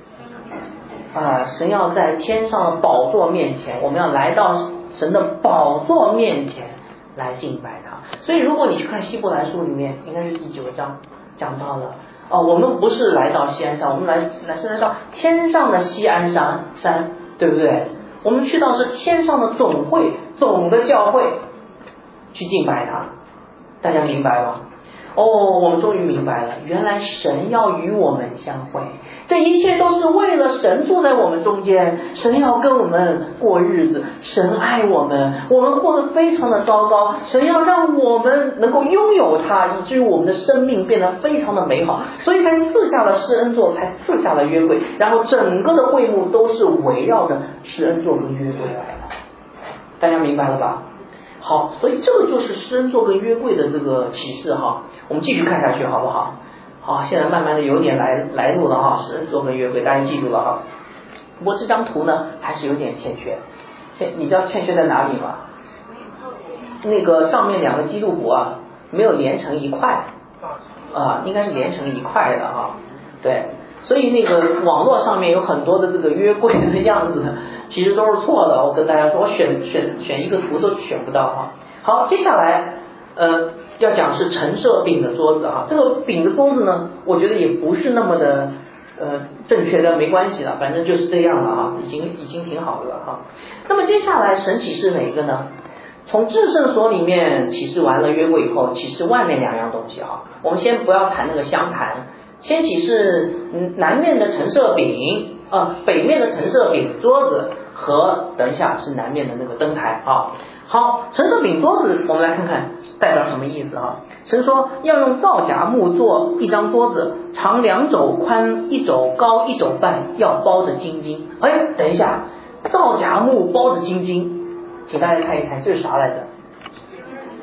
神要在天上的宝座面前，我们要来到神的宝座面前来敬拜他。所以如果你去看希伯来书里面，应该是第9章讲到了我们不是来到西安山，我们是来到天上的西安山，对不对？我们去到是天上的总会，总的教会去敬拜他，大家明白吗？我们终于明白了，原来神要与我们相会，这一切都是为了神住在我们中间，神要跟我们过日子，神爱我们，我们过得非常的糟糕，神要让我们能够拥有他，以至于我们的生命变得非常的美好，所以才赐下了施恩座，才赐下了约柜，然后整个的会幕都是围绕着施恩座跟约柜来的，大家明白了吧？好，所以这个就是施恩座跟约柜的这个启示我们继续看下去好不好？好，现在慢慢的有点来路了施恩座跟约柜，大家记住了不过这张图呢还是有点欠缺，你知道欠缺在哪里吗？那个上面2个基路伯没有连成一块应该是连成一块的对，所以那个网络上面有很多的这个约柜的样子其实都是错的，我跟大家说，我选一个图都选不到好，接下来要讲是陈设饼的桌子这个饼的桌子呢，我觉得也不是那么的正确的，没关系了，反正就是这样了已经挺好的了那么接下来神启示哪一个呢？从至圣所里面启示完了约柜以后，启示外面2样东西我们先不要谈那个香坛，先启示南面的陈设饼北面的陈设饼桌子和等一下是南面的那个灯台好，陈设饼桌子我们来看看代表什么意思神说要用皂荚木做一张桌子，长2肘，宽1肘，高1肘半，要包着金金。等一下，皂荚木包着金金，请大家看一看这是啥来着？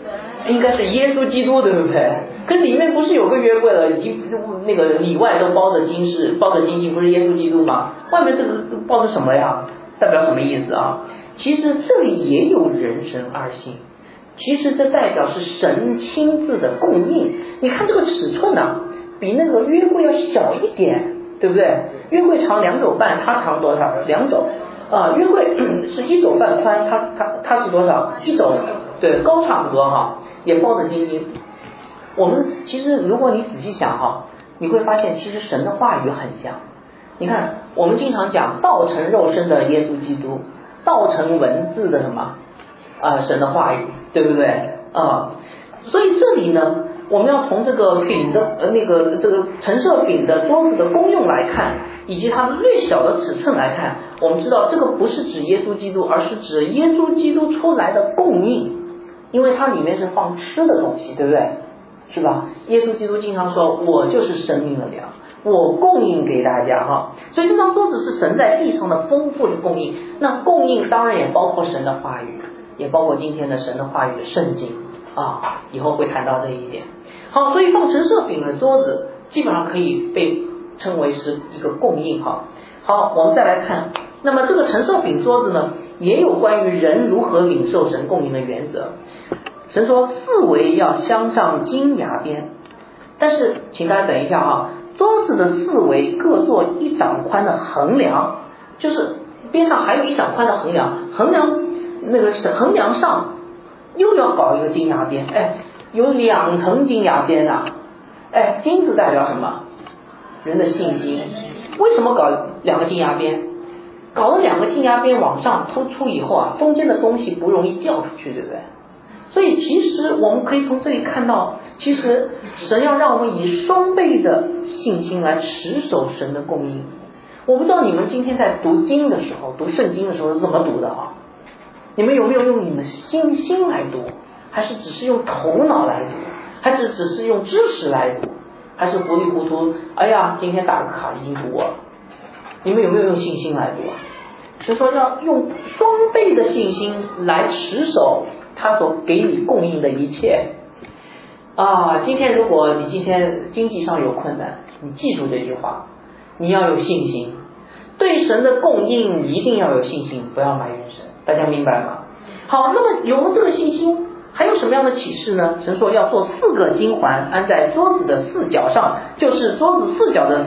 应该是耶稣基督，对不对？可里面不是有个约柜了，已经那个里外都包着金饰，包着金镜，不是耶稣基督吗？外面这个包着什么呀？代表什么意思啊？其实这里也有人神二性，其实这代表是神亲自的供应。你看这个尺寸啊，比那个约柜要小一点，对不对？约柜长2肘半，它长多少？2肘约柜是1肘半宽，它是多少？1肘，对，高差不多哈，也包着金金。我们其实如果你仔细想哈，你会发现其实神的话语很像。你看我们经常讲道成肉身的耶稣基督，道成文字的什么神的话语，对不对所以这里呢，我们要从这个饼的这个陈设饼的桌子的功用来看，以及它的略小的尺寸来看，我们知道这个不是指耶稣基督，而是指耶稣基督出来的供应，因为它里面是放吃的东西，对不对？是吧？耶稣基督经常说我就是生命的粮，我供应给大家哈。所以这张桌子是神在地上的丰富的供应，那供应当然也包括神的话语，也包括今天的神的话语的圣经以后会谈到这一点。好，所以放陈设饼的桌子基本上可以被称为是一个供应哈。好，我们再来看，那么这个陈设饼桌子呢，也有关于人如何领受神供应的原则。神说4围要镶上金牙边，但是请大家等一下桌子的4围各做1掌宽的横梁，就是边上还有1掌宽的横梁，横梁上又要搞一个金牙边，有2层金牙边金子代表什么？人的信心。为什么搞2个金牙边？搞了2个金牙边往上突出以后中间的东西不容易掉出去，对不对？所以其实我们可以从这里看到，其实神要让我们以双倍的信心来持守神的供应。我不知道你们今天在读经的时候，读圣经的时候是怎么读的你们有没有用你们的心来读，还是只是用头脑来读，还是只是用知识来读，还是糊里糊涂今天打个卡已经读过了？你们有没有用信心来读所以说要用双倍的信心来持守他所给你供应的一切今天如果你今天经济上有困难，你记住这句话，你要有信心，对神的供应一定要有信心，不要埋怨神，大家明白吗？好，那么有了这个信心，还有什么样的启示呢？神说要做4个金环安在桌子的4角上，就是桌子4角的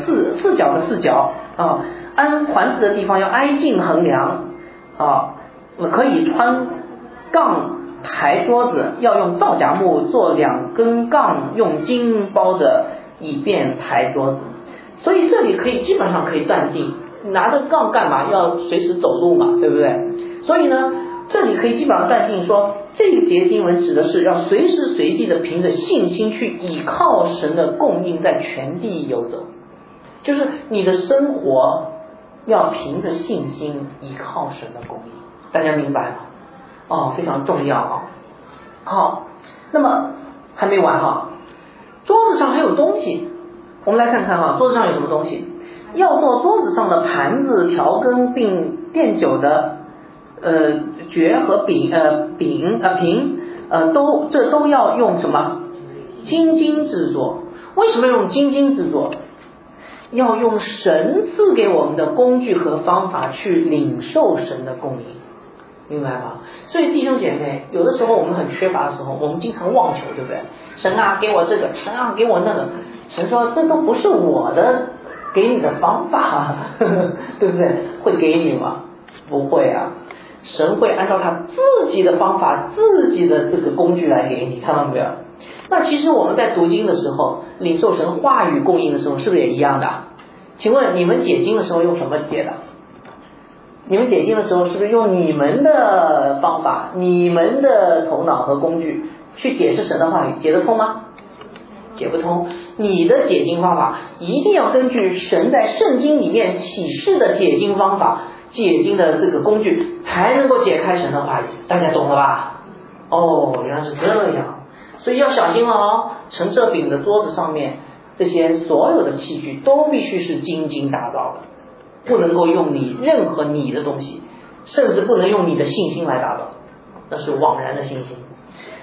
4角安环子的地方要挨近横梁可以穿杠抬桌子，要用皂荚木做2根杠，用金包着，以便抬桌子。所以这里基本上可以断定，拿着杠干嘛？要随时走路嘛，对不对？所以呢，这里可以基本上断定说，这一节经文指的是要随时随地的凭着信心去倚靠神的供应，在全地游走，就是你的生活要凭着信心依靠神的供应，大家明白吗？非常重要好，那么还没完桌子上还有东西，我们来看看桌子上有什么东西。要做桌子上的盘子、调羹并奠酒的爵和瓶这都要用什么？金制作。为什么用金制作？要用神赐给我们的工具和方法去领受神的供应，明白吗？所以弟兄姐妹，有的时候我们很缺乏的时候，我们经常妄求，对不对？神给我这个，神给我那个。神说这都不是我的给你的方法对不对？会给你吗？不会神会按照他自己的方法，自己的这个工具来给你，看到没有？那其实我们在读经的时候，领受神话语供应的时候，是不是也一样的？请问你们解经的时候用什么解的？你们解经的时候是不是用你们的方法、你们的头脑和工具去解释神的话语？解得通吗？解不通。你的解经方法一定要根据神在圣经里面启示的解经方法、解经的这个工具，才能够解开神的话语。大家懂了吧？原来是这样。所以要小心陈设饼的桌子上面这些所有的器具都必须是精打造的，不能够用任何你的东西，甚至不能用你的信心来打造，那是枉然的信心。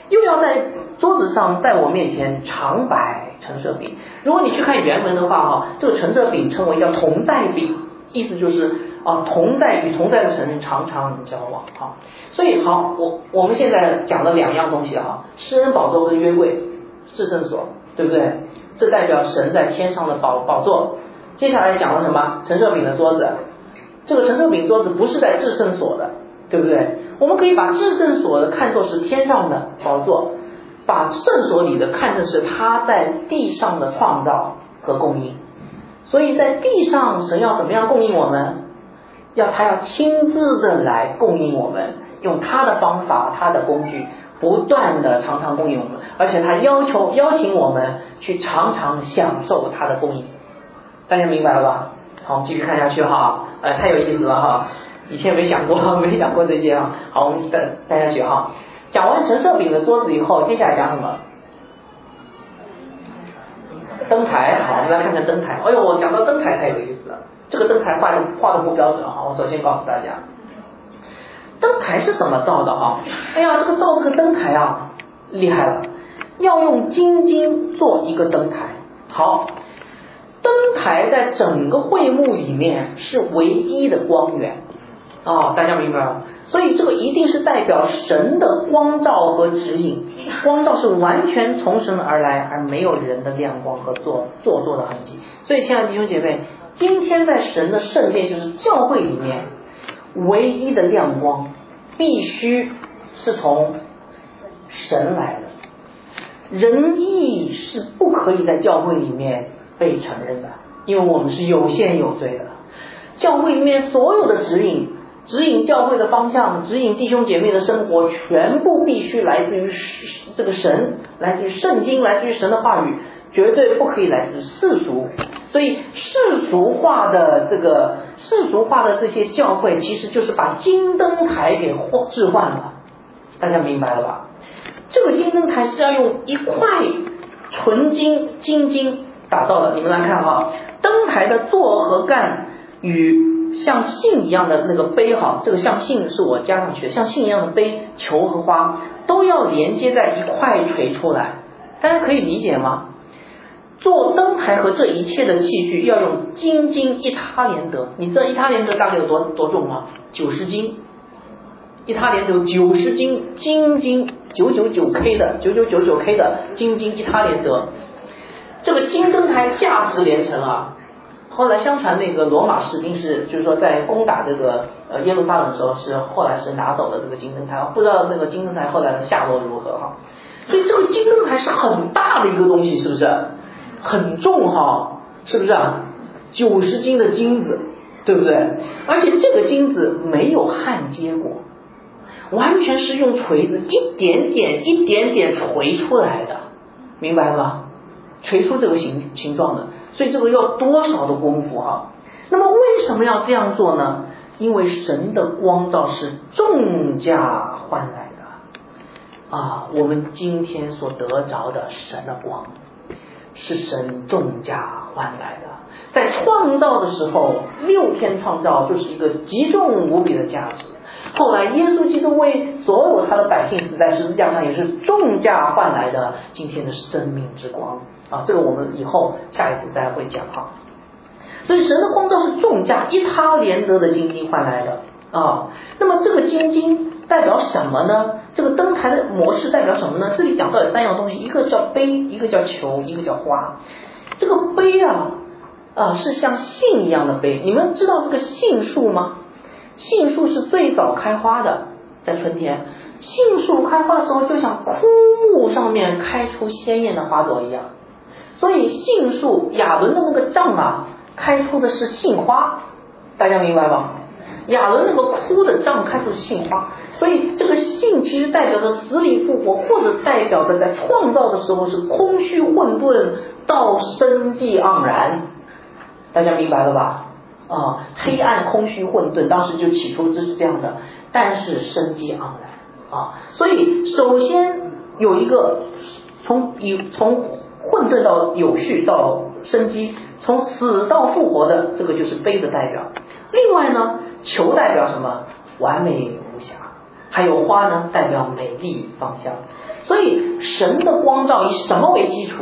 又要在桌子上在我面前常摆陈设饼。如果你去看原文的话哈，这个陈设饼称为叫同在饼，意思就是同在与同在的神常常交往哈。所以好，我们现在讲了2样东西哈，施恩宝座跟约柜至圣所，对不对？这代表神在天上的宝座。接下来讲了什么？陈设饼的桌子，这个陈设饼桌子不是在至圣所的，对不对？我们可以把至圣所的看作是天上的宝座，把圣所里的看成是他在地上的创造和供应。所以在地上神要怎么样供应我们？他要亲自的来供应我们，用他的方法他的工具不断的常常供应我们，而且他邀请我们去常常享受他的供应。大家明白了吧？好，我们继续看下去哈，太有意思了哈，以前没想过这些啊。好，我们再看下去哈。讲完陈设饼的桌子以后，接下来讲什么？灯台。好，我们来看看灯台。哎呦，我讲到灯台太有意思了。这个灯台画的不标准哈，我首先告诉大家，灯台是怎么造的哈？哎呀，造这个灯台啊，厉害了，要用金晶做一个灯台。好，灯台在整个会幕里面是唯一的光源大家明白了？所以这个一定是代表神的光照和指引，光照是完全从神而来，而没有人的亮光和做作的痕迹。所以亲爱的弟兄姐妹，今天在神的圣殿，就是教会里面唯一的亮光必须是从神来的，人意是不可以在教会里面被承认的，因为我们是有限有罪的。教会里面所有的指引教会的方向，指引弟兄姐妹的生活，全部必须来自于这个神，来自于圣经，来自于神的话语，绝对不可以来自世俗。所以世俗化的这些教会，其实就是把金灯台给置换了。大家明白了吧？这个金灯台是要用一块纯金晶打造的。你们来看哈，灯台的座和干与像信一样的那个杯哈，这个像信是我加上去的，像信一样的杯、球和花都要连接在一块垂出来。大家可以理解吗？做灯台和这一切的器具要用金晶一他连得。你知道一他连得大概有多重吗？90斤。一他连得有90斤金晶，999K 的9999K 的金晶一他连得。这个金灯台价值连城啊！后来相传那个罗马士兵就是说在攻打这个耶路撒冷的时候，后来是拿走了这个金灯台，不知道这个金灯台后来的下落如何哈。所以这个金灯台是很大的一个东西，是不是？很重哈，是不是啊？90斤的金子，对不对？而且这个金子没有焊接过，完全是用锤子一点点锤出来的，明白了吗？锤出这个形状的，所以这个要多少的功夫哈？那么为什么要这样做呢？因为神的光照是重价换来的我们今天所得着的神的光是神重价换来的。在创造的时候，6天创造就是一个极重无比的价值。后来耶稣基督为所有他的百姓死在十字架上，也是重价换来的今天的生命之光这个我们以后下一次大家会讲哈。所以神的光照是重价一他连得的金晶换来的那么这个金晶代表什么呢？这个灯台的模式代表什么呢？这里讲到有3样东西，一个叫杯，一个叫球，一个叫花。这个杯是像杏一样的杯。你们知道这个杏树吗？杏树是最早开花的，在春天。杏树开花的时候就像枯木上面开出鲜艳的花朵一样，所以杏树亚伦的那个杖开出的是杏花，大家明白吗？亚伦那个枯的杖开出是杏花，所以这个杏其实代表着死里复活，或者代表着在创造的时候是空虚混沌到生机盎然，大家明白了吧？黑暗空虚混沌，当时就起初就是这样的，但是生机盎然所以首先有一个从混沌到有序到生机，从死到复活的，这个就是杯的代表。另外呢，球代表什么？完美无瑕。还有花呢，代表美丽芳香。 所以神的光照以什么为基础？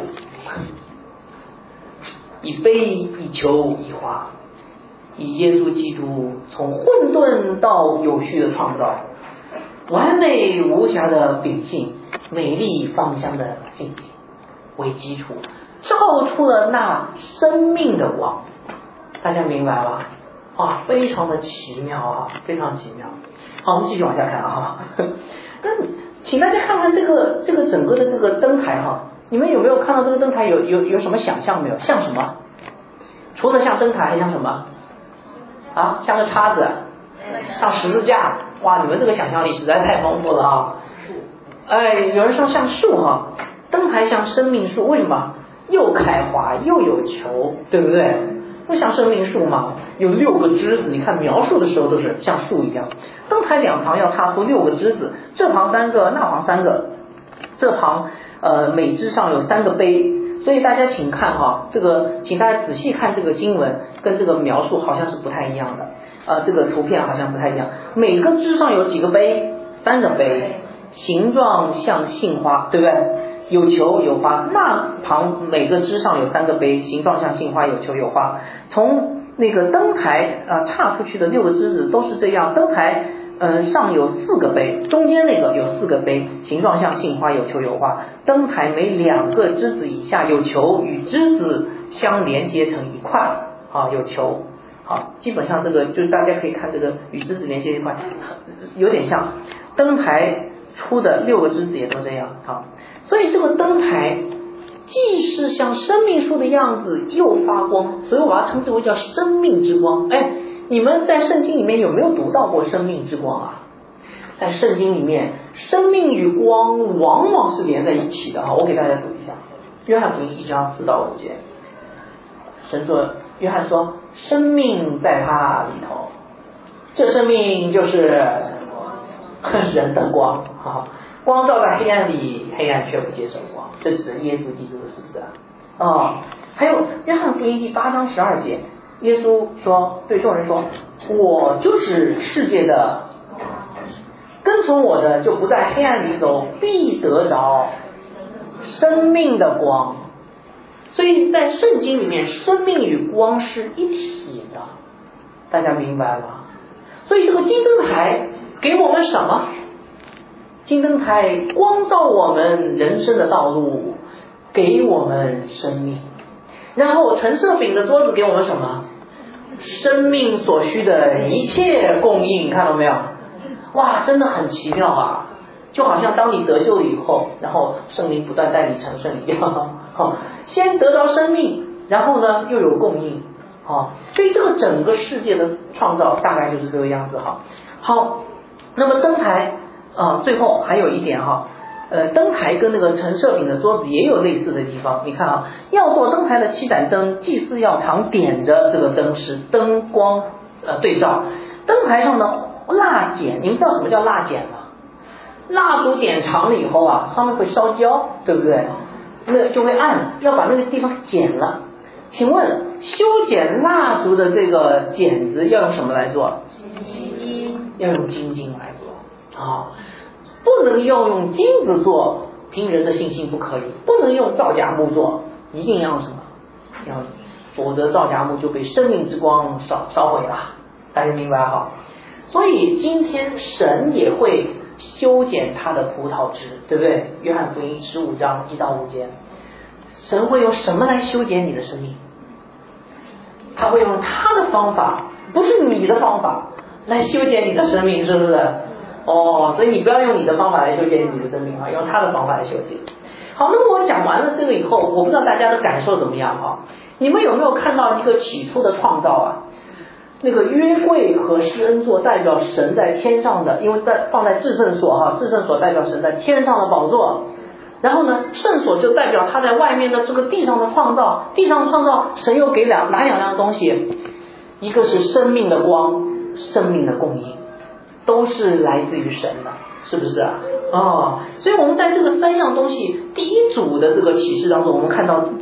以悲以求以化，以耶稣基督从混沌到有序的创造，完美无瑕的秉性，美丽芳香的性情为基础，照出了那生命的光。大家明白吧？啊，非常的奇妙啊，非常奇妙。好，我们继续往下看啊。那请大家看看这个整个的这个灯台哈，你们有没有看到这个灯台有什么想象没有？像什么？除了像灯台还像什么？啊，像个叉子，像十字架。哇，你们这个想象力实在太丰富了啊！哎，有人说像树哈，灯台像生命树，为什么？又开花又有球，对不对？不像生命树嘛，有6个枝子，你看描述的时候都是像树一样。灯台两旁要插出6个枝子，这旁3个，那旁3个，这旁每枝上有3个杯。所以大家请看哈，请大家仔细看这个经文跟这个描述好像是不太一样的，这个图片好像不太一样。每个枝上有几个杯？3个杯，形状像杏花，对不对？有球有花，那旁每个枝上有3个杯，形状像杏花，有球有花。从那个灯台岔出去的6个枝子都是这样，灯台上有4个杯，中间那个有4个杯，形状像杏花，有球有花。灯台每2个枝子以下有球，与枝子相连接成一块啊，有球。好，基本上这个就是大家可以看这个与枝子连接一块，有点像灯台出的6个枝子也都这样。好，所以这个灯台既是像生命树的样子，又发光，所以我把它称之为叫生命之光。哎，你们在圣经里面有没有读到过生命之光啊？在圣经里面，生命与光往往是连在一起的。我给大家读一下，约翰福音1章4到5节，神说，约翰说，生命在他里头，这生命就是人的光。好，光照在黑暗里，黑暗却不接受光，这指的耶稣基督的十字架。还有约翰福音第8章12节，耶稣说，对众人说，我就是世界的，跟从我的就不在黑暗里走，必得着生命的光。所以在圣经里面，生命与光是一体的，大家明白吗？所以这个金灯台给我们什么？金灯台光照我们人生的道路，给我们生命。然后陈设饼的桌子给我们什么？生命所需的一切供应，看到没有？哇，真的很奇妙啊！就好像当你得救了以后，然后圣灵不断带你成圣一样。先得到生命，然后呢又有供应。所以这个整个世界的创造大概就是这个样子。好，那么灯台最后还有一点灯台跟那个陈设饼的桌子也有类似的地方。你看要做灯台的7盏灯，祭司要常点着这个灯，使灯光对照。灯台上的蜡剪，你们知道什么叫蜡剪吗？蜡烛点长了以后上面会烧焦，对不对？那就会暗，要把那个地方剪了。请问修剪蜡烛的这个剪子要用什么来做？要用金晶来做不能用金子做，凭人的信心不可以。不能用造假木做，一定要什么？否则造假木就被生命之光烧毁了。大家明白所以今天神也会修剪他的葡萄枝，对不对？约翰福音15章1到5节，神会用什么来修剪你的生命？他会用他的方法，不是你的方法来修剪你的生命，是不是？所以你不要用你的方法来修剪你的生命用他的方法来修剪。好，那么我讲完了这个以后，我不知道大家的感受怎么样你们有没有看到一个起初的创造那个约柜和施恩座代表神在天上的，因为放在至圣所至圣所代表神在天上的宝座。然后呢，圣所就代表他在外面的这个地上的创造。地上的创造，神又给哪2样东西？一个是生命的光，生命的供应，都是来自于神的，是不是所以我们在这个3样东西第一组的这个启示当中，我们看到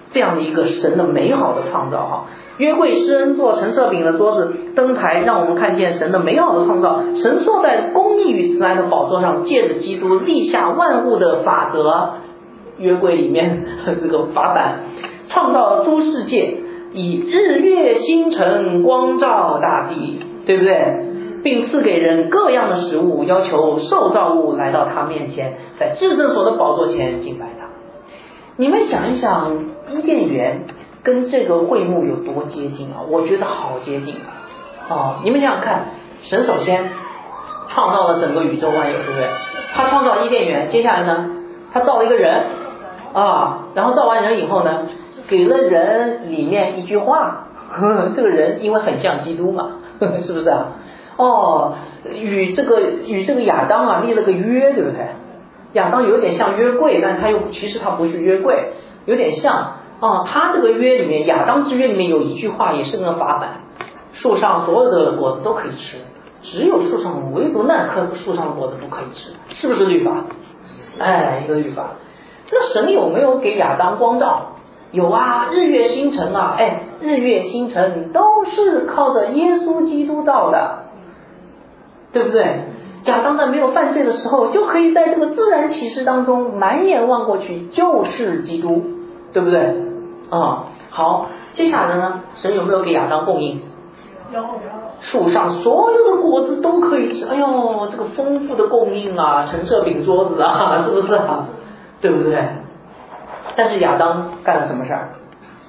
这样的一个神的美好的创造哈。约柜、施恩座、陈设饼的桌子、灯台，让我们看见神的美好的创造。神坐在公义与慈爱的宝座上，借着基督立下万物的法则。约柜里面这个法版，创造诸世界，以日月星辰光照大地，对不对？并赐给人各样的食物，要求受造物来到他面前，在至圣所的宝座前敬拜他。你们想一想，伊甸园跟这个会幕有多接近啊？我觉得好接近啊！你们想想看，神首先创造了整个宇宙万有，对不对？他创造伊甸园，接下来呢，他造了一个人啊，然后造完人以后呢，给了人里面一句话，这个人因为很像基督嘛，是不是啊？与这个亚当啊立了个约，对不对？亚当有点像约柜，但他其实他不是约柜，有点像他这个约里面，亚当之约里面有一句话，也是那个法版，树上所有的果子都可以吃，只有树上唯独那棵树上的果子不可以吃，是不是律法？一个律法。那神有没有给亚当光照？有啊，日月星辰啊，日月星辰都是靠着耶稣基督造的，对不对？亚当在没有犯罪的时候，就可以在这个自然启示当中满眼望过去就是基督，对不对？好，接下来呢，神有没有给亚当供应？ 有。 树上所有的果子都可以吃，这个丰富的供应啊，陈设饼桌子啊，是不是啊？对不对？但是亚当干了什么事儿？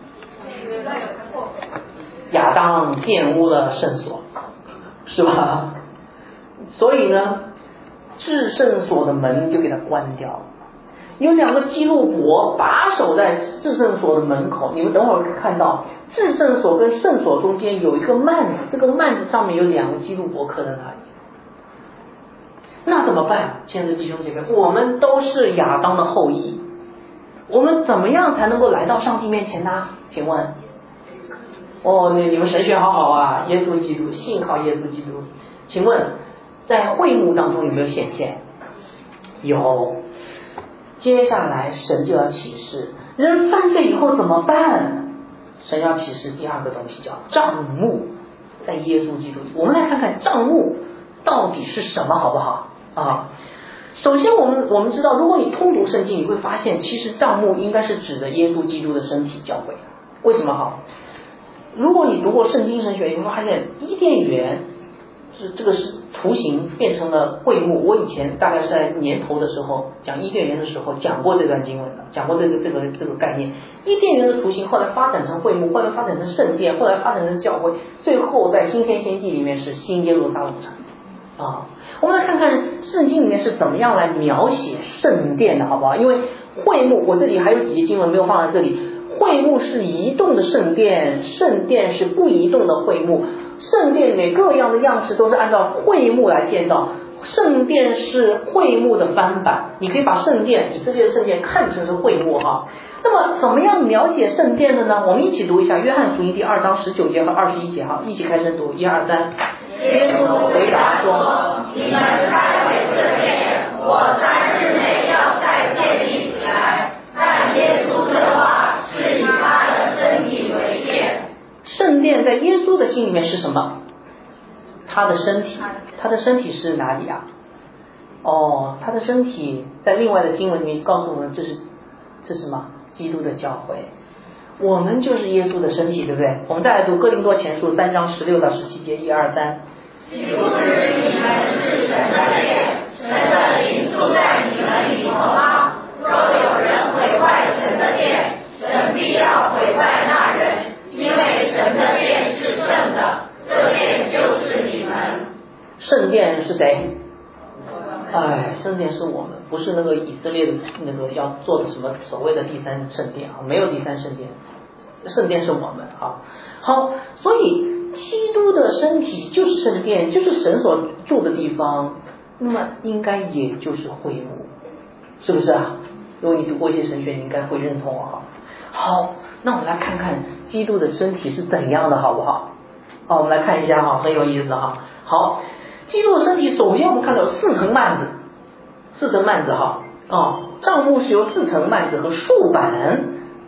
亚当玷污了圣所，是吧？所以呢，至圣所的门就给它关掉了。有两个基路伯把守在至圣所的门口，你们等会儿看到至圣所跟圣所中间有一个幔子，这个幔子上面有两个基路伯刻在那里。那怎么办？亲爱的弟兄姐妹，我们都是亚当的后裔，我们怎么样才能够来到上帝面前呢？请问你们神学好好啊，耶稣基督，信靠耶稣基督。请问在会幕当中有没有显现？有。接下来神就要启示人犯罪以后怎么办，神要启示第二个东西叫帐幕，在耶稣基督里。我们来看看帐幕到底是什么好不好啊？首先我们知道，如果你通读圣经，你会发现其实帐幕应该是指的耶稣基督的身体教会。为什么好？如果你读过圣经神学，你会发现伊甸园这个是图形变成了会幕。我以前大概是在年头的时候讲伊甸园的时候讲过这段经文的，讲过这个概念。伊甸园的图形后来发展成会幕，后来发展成圣殿，后来发展成教会，最后在新天新地里面是新耶路撒冷城我们来看看圣经里面是怎么样来描写圣殿的，好不好？因为会幕，我这里还有几节经文没有放在这里。会幕是移动的圣殿，圣殿是不移动的会幕。圣殿里面各样的样式都是按照会幕来建造，圣殿是会幕的翻版，你可以把圣殿，以色列的圣殿看成是会幕那么怎么样描写圣殿的呢？我们一起读一下约翰福音第2章19节和21节一起开声读，1、2、3。 耶稣回答说：你们拆毁这殿，我3日内要再建立起来。但耶稣的话是以他的身体为殿。 圣殿在耶稣的心里面是什么？他的身体。他的身体是哪里啊？他的身体在另外的经文里面告诉我们，这是什么？基督的教会。我们就是耶稣的身体，对不对？我们再来读哥林多前书3章16到17节，1、2、3。 岂不是你们是神的殿，神的灵住在你们里头吗？若有人毁坏神的殿，神必要毁坏那人，因为神的殿是圣的，这殿就是你们。 圣殿是谁？圣殿是我们，不是那个以色列的那个要做的什么所谓的第三圣殿没有第三圣殿，圣殿是我们好，所以基督的身体就是圣殿，就是神所住的地方，那么应该也就是会幕，是不是啊？如果你读过一些神学，你应该会认同好，那我们来看看基督的身体是怎样的，好不好？我们来看一下很有意思好，基督的身体首先我们看到4层幔子帐幕是由4层幔子和竖板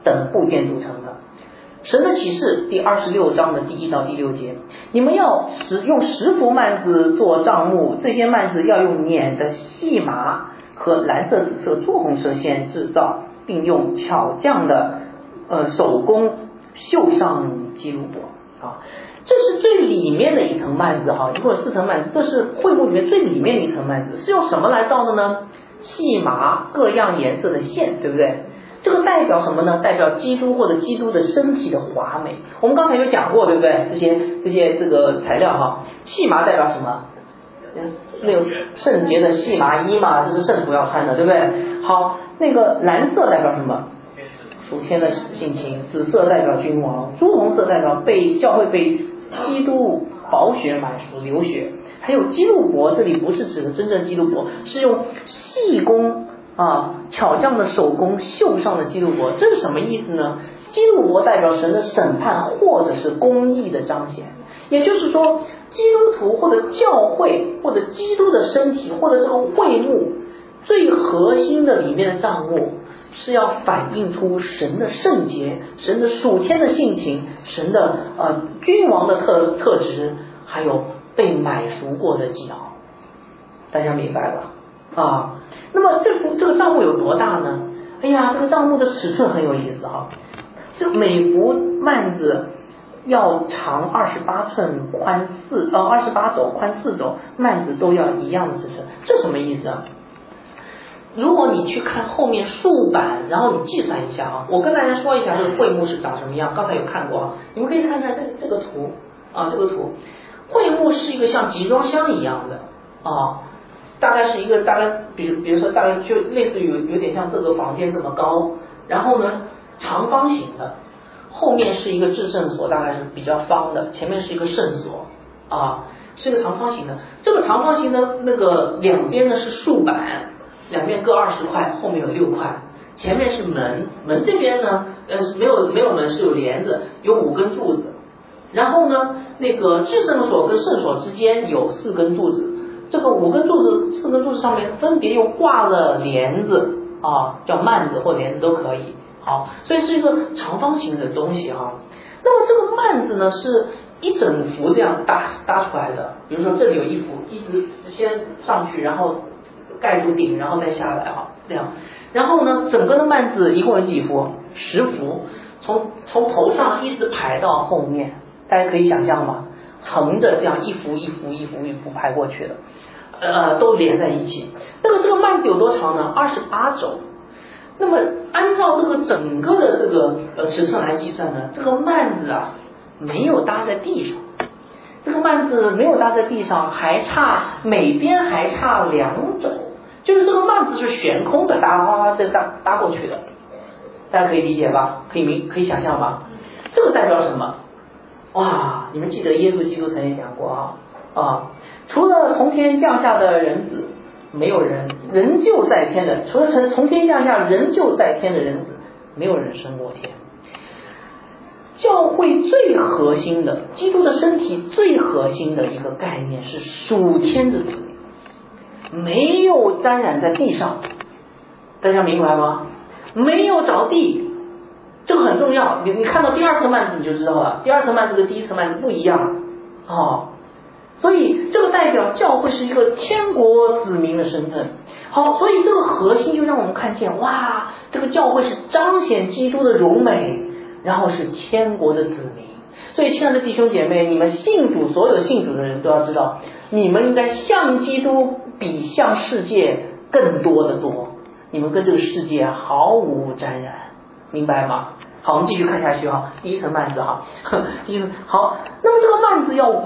等部件组成的。神的启示第26章的第1到第6节，你们要用10幅幔子做帐幕，这些幔子要用捻的细麻和蓝色、紫色、朱红色线制造，并用巧匠的手工绣上基路伯啊。这是最里面的一层幔子哈，一共有4层幔子，这是会幕里面最里面的一层幔子，是用什么来造的呢？细麻各样颜色的线，对不对？这个代表什么呢？代表基督或者基督的身体的华美。我们刚才有讲过，对不对？这些这个材料哈，细麻代表什么？那个圣洁的细麻衣嘛，这是圣徒要穿的，对不对？好，那个蓝色代表什么？属天的性情。紫色代表君王，朱红色代表教会被基督宝血买赎流血。还有基路伯，这里不是指的真正基路伯，是用细工巧匠的手工绣上的基路伯。这是什么意思呢？基路伯代表神的审判或者是公义的彰显，也就是说基督徒或者教会或者基督的身体或者这个会幕最核心的里面的账目，是要反映出神的圣洁，神的属天的性情，神的君王的特质，还有被买赎过的记号。大家明白吧？那么这个账目有多大呢？哎呀，这个账目的尺寸很有意思哈。这每幅幔子要长28寸，宽28肘，宽4肘，幔子都要一样的尺寸。这什么意思啊？如果你去看后面竖板，然后你计算一下我跟大家说一下这个会幕是长什么样。刚才有看过你们可以看一下这个图这个图，会幕是一个像集装箱一样的大概是一个比如说大概就类似于有点像这个房间这么高，然后呢长方形的，后面是一个至圣所，大概是比较方的，前面是一个圣所是一个长方形的。这个长方形的那个两边呢是竖板，两边各20块，后面有6块，前面是门这边呢没有门，是有帘子，有5根柱子，然后呢那个至圣所跟圣所之间有4根柱子，这个4根柱子上面分别又挂了帘子叫幔子或帘子都可以。好，所以是一个长方形的东西那么这个幔子呢是一整幅这样搭出来的，比如说这里有一幅，一直先上去，然后盖住顶，然后再下来这样。然后呢整个的幔子一共有几幅？10幅，从头上一直排到后面，大家可以想象吗？横着这样一幅排过去的都连在一起。那么这个幔子有多长呢？28肘。那么按照这个整个的这个尺寸来计算呢，这个幔子没有搭在地上，这个幔子没有搭在地上，每边还差2肘，就是这个幔子是悬空的，搭过去的。大家可以理解吧？可以想象吧？这个代表什么？哇，你们记得耶稣基督曾经讲过除了从天降下的人子，没有人仍旧在天的，除了从天降下仍旧在天的人子，没有人升过天。教会最核心的，基督的身体最核心的一个概念是属天的子民，没有沾染在地上，大家明白吗？没有着地，这个很重要。你看到第2层幔子你就知道了，第2层幔子跟第1层幔子不一样所以这个代表教会是一个天国子民的身份。好，所以这个核心就让我们看见，哇，这个教会是彰显基督的荣美，然后是天国的子民。所以亲爱的弟兄姐妹，你们信主，所有信主的人都要知道，你们应该像基督比像世界更多的多，你们跟这个世界毫无沾染，明白吗？好，我们继续看下去第1层幔子好，那么这个幔子要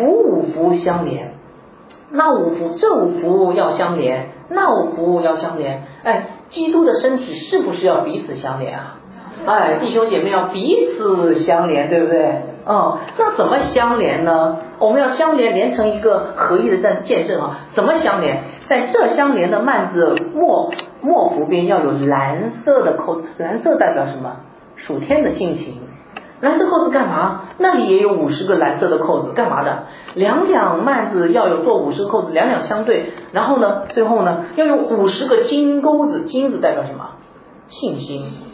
5幅相连，这5幅要相连，那5幅要相连。基督的身体是不是要彼此相连弟兄姐妹要彼此相连，对不对？那怎么相连呢？我们要相连成一个合一的见证怎么相连？在这相连的幔子末幅边要有蓝色的扣子，蓝色代表什么？属天的性情。蓝色扣子干嘛？那里也有50个蓝色的扣子，干嘛的？两幔子要有做50个扣子，两相对，然后呢，最后呢要有50个金钩子，金子代表什么？信心。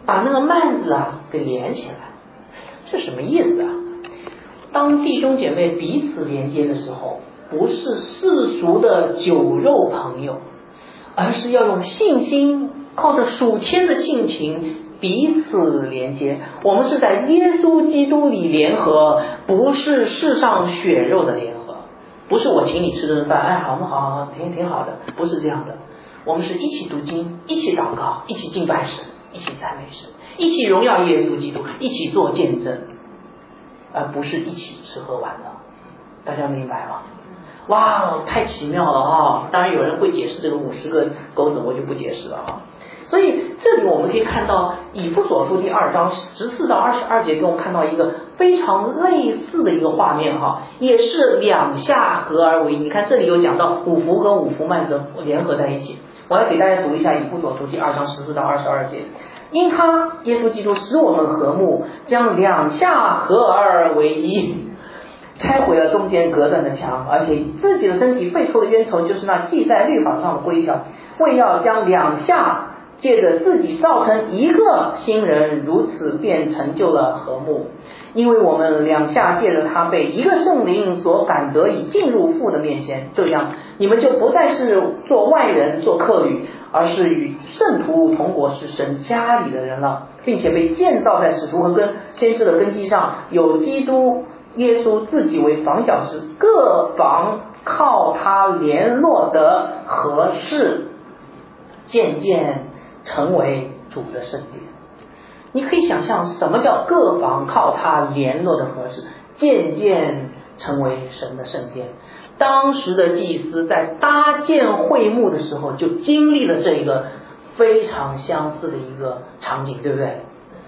把那个幔子啊给连起来。这什么意思啊？当弟兄姐妹彼此连接的时候，不是世俗的酒肉朋友，而是要用信心，靠着属天的性情彼此连接。我们是在耶稣基督里联合，不是世上血肉的联合。不是我请你吃顿饭，哎，好不好？挺好的，不是这样的。我们是一起读经，一起祷告，一起敬拜神，一起赞美神，一起荣耀耶稣基督，一起做见证，而不是一起吃喝玩乐。大家明白吗？哇，太奇妙了啊！当然有人会解释这个50个钩子，我就不解释了啊。所以这里我们可以看到以弗所书第2章14到22节，给我们看到一个非常类似的一个画面哈，也是两下合而为一。你看这里有讲到五福和五福幔子联合在一起，我来给大家读一下以弗所书第2章14到22节。因他耶稣基督使我们和睦，将两下合而为一，拆毁了中间隔断的墙，而且以自己的身体废除的冤仇，就是那记在律法上的规条，为要将两下借着自己造成一个新人，如此便成就了和睦。因为我们两下借着他被一个圣灵所感得以进入父的面前，这样你们就不再是做外人做客旅，而是与圣徒同国，是神家里的人了，并且被建造在使徒和先知的根基上，有基督耶稣自己为房角石，各房靠他联络的合适，渐渐成为主的圣殿。你可以想象什么叫各房靠他联络的合适，渐渐成为神的圣殿。当时的祭司在搭建会幕的时候，就经历了这一个非常相似的一个场景，对不对？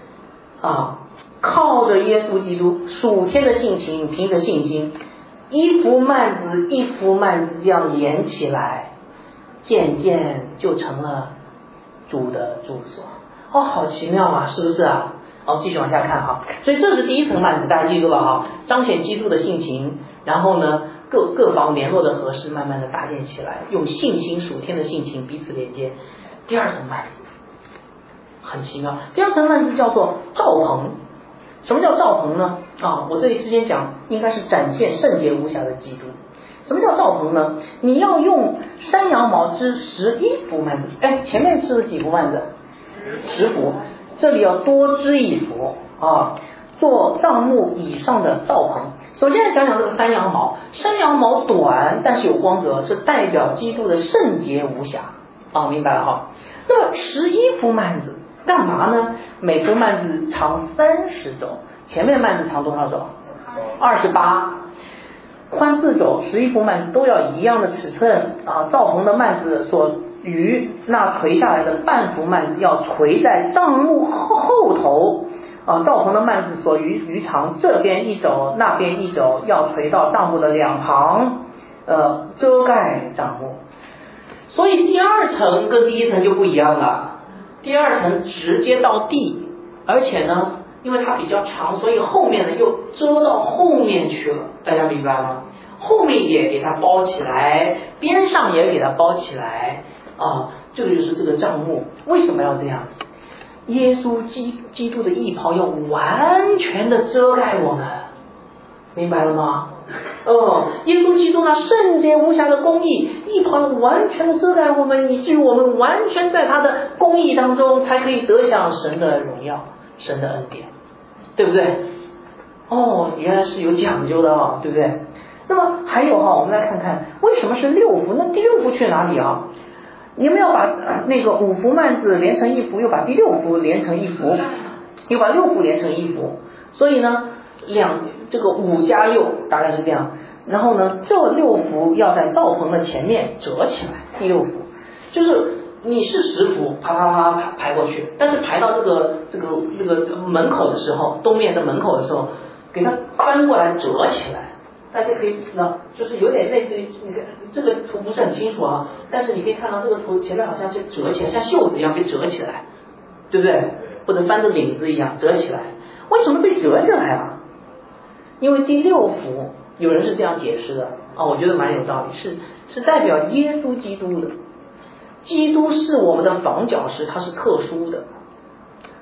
靠着耶稣基督属天的性情，凭着信心，一幅幔子一幅幔子这样连起来，渐渐就成了主的住所。好奇妙啊，是不是啊？继续往下看哈。所以这是第一层幔子，大家记住了哈，彰显基督的性情，然后呢各方联络的合适，慢慢的搭建起来，用信心属天的性情彼此连接。第二层幔子很奇妙，第二层幔子叫做罩棚。什么叫罩棚呢？我这里之前讲应该是展现圣洁无瑕的基督。什么叫罩棚呢？你要用山羊毛织11幅幔子。前面织了几幅幔子？10幅，这里要多织1幅做帐幕以上的罩棚。首先来讲讲这个山羊毛。山羊毛短，但是有光泽，是代表基督的圣洁无瑕。明白了哈。那么11幅幔子干嘛呢？每幅幔子长30肘，前面幔子长多少肘？28。宽4肘，11幅幔子都要一样的尺寸罩棚的幔子所余那垂下来的半幅幔子要垂在帐幕后头罩棚的幔子所余长，这边1肘那边1肘，要垂到帐幕的两旁遮盖帐幕。所以第二层跟第一层就不一样了，第二层直接到地，而且呢因为它比较长，所以后面呢又遮到后面去了，大家明白吗？后面也给它包起来，边上也给它包起来这个就是这个帐幕。为什么要这样？耶稣基督的义袍要完全的遮盖我们，明白了吗？耶稣基督那圣洁无瑕的公义，义袍完全的遮盖我们，以至于我们完全在他的公义当中，才可以得享神的荣耀，神的恩典，对不对？原来是有讲究的对不对？那么还有我们来看看为什么是6幅，那第6幅去哪里你们要把那个5幅幔子连成1幅，又把第6幅连成1幅，又把6幅连成1幅，所以呢这个5加6大概是这样。然后呢这6幅要在罩棚的前面折起来，第6幅就是你是10幅啪啪啪排过去，但是排到这个门口的时候，东面的门口的时候，给它翻过来折起来。大家可以就是有点类似于你看这个图不是很清楚但是你可以看到这个图前面好像是折起来，像袖子一样被折起来，对不对？或者翻着领子一样折起来。为什么被折起来因为第6幅有人是这样解释的我觉得蛮有道理，是代表耶稣基督的。基督是我们的房角石，它是特殊的，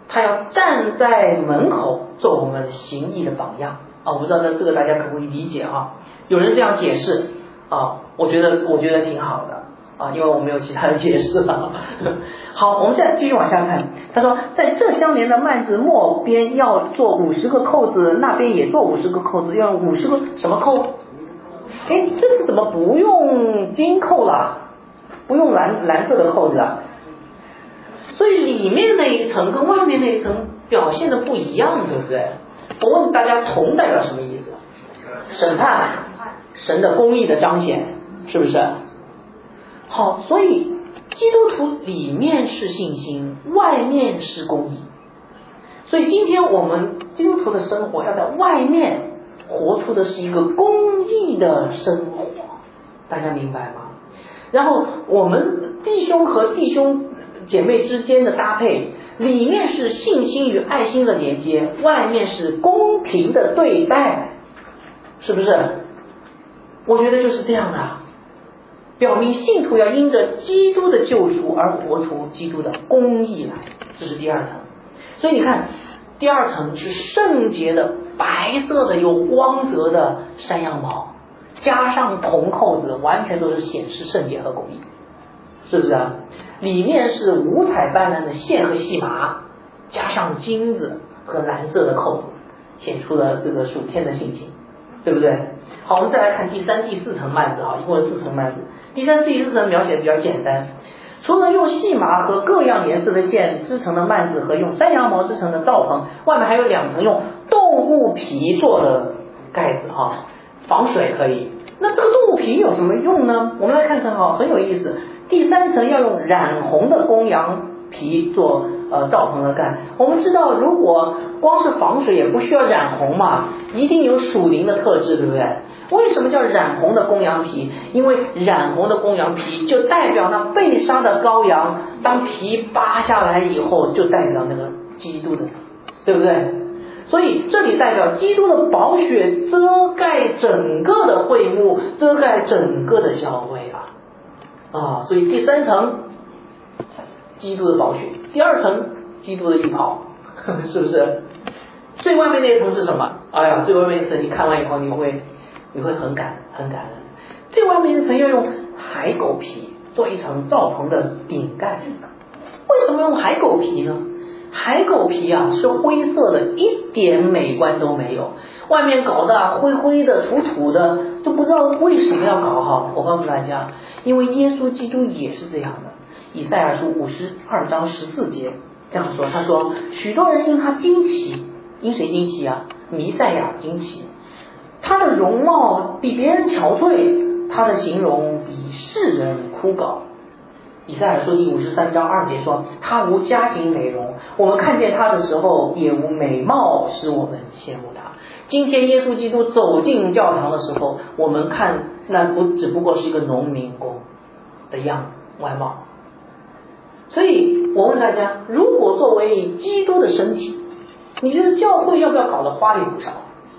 他要站在门口做我们行义的榜样啊！我不知道这个大家可不可以理解啊？有人这样解释啊，我觉得挺好的啊，因为我没有其他的解释了。好，我们现在继续往下看。他说，在这相连的幔子末边要做50个扣子，那边也做50个扣子，要用50个什么扣？哎，这次怎么不用金扣了？不用蓝色的扣子啊？所以里面那一层跟外面那一层表现的不一样，对不对？我问大家，铜代表什么意思？审判，神的公义的彰显，是不是？好，所以基督徒里面是信心，外面是公义。所以今天我们基督徒的生活要在外面活出的是一个公义的生活，大家明白吗？然后我们弟兄和弟兄姐妹之间的搭配，里面是信心与爱心的连接，外面是公平的对待，是不是？我觉得就是这样的，表明信徒要因着基督的救赎而活出基督的公义来，这是第二层。所以你看，第二层是圣洁的白色的有光泽的山羊毛，加上铜扣子，完全都是显示圣洁和公义，是不是啊？里面是五彩斑斓的线和细麻，加上金子和蓝色的扣子，显出了这个属天的性情，对不对？好，我们再来看第三、第四层幔子啊，一共是4层幔子。第三、第四层描写比较简单，除了用细麻和各样颜色的线织成的幔子和用山羊毛织成的罩棚，外面还有2层用动物皮做的盖子哈，防水可以。那这个动物皮有什么用呢？我们来看看哈，很有意思。第3层要用染红的公羊皮做罩棚的盖。我们知道，如果光是防水也不需要染红嘛，一定有属灵的特质，对不对？为什么叫染红的公羊皮？因为染红的公羊皮就代表那被杀的羔羊，当皮扒下来以后，就代表那个基督的死，对不对？所以这里代表基督的宝血遮盖整个的会幕，遮盖整个的教会啊！所以第3层基督的宝血，第2层基督的衣袍，是不是？最外面那一层是什么？哎呀，最外面一层你看完以后，你会很感恩。最外面一层要用海狗皮做一层罩棚的顶盖。为什么用海狗皮呢？海狗皮啊是灰色的，一点美观都没有，外面搞得灰灰的、土土的，就不知道为什么要搞哈。我告诉大家，因为耶稣基督也是这样的。以赛亚书52章14节这样说，他说许多人因他惊奇，因谁惊奇啊？弥赛亚惊奇，他的容貌比别人憔悴，他的形容比世人枯槁。以赛亚书第53章2节说，他无佳形美容，我们看见他的时候也无美貌使我们羡慕他。今天耶稣基督走进教堂的时候，我们看那只不过是一个农民工的样子外貌。所以我问大家，如果作为基督的身体，你觉得教会要不要搞得花里胡哨？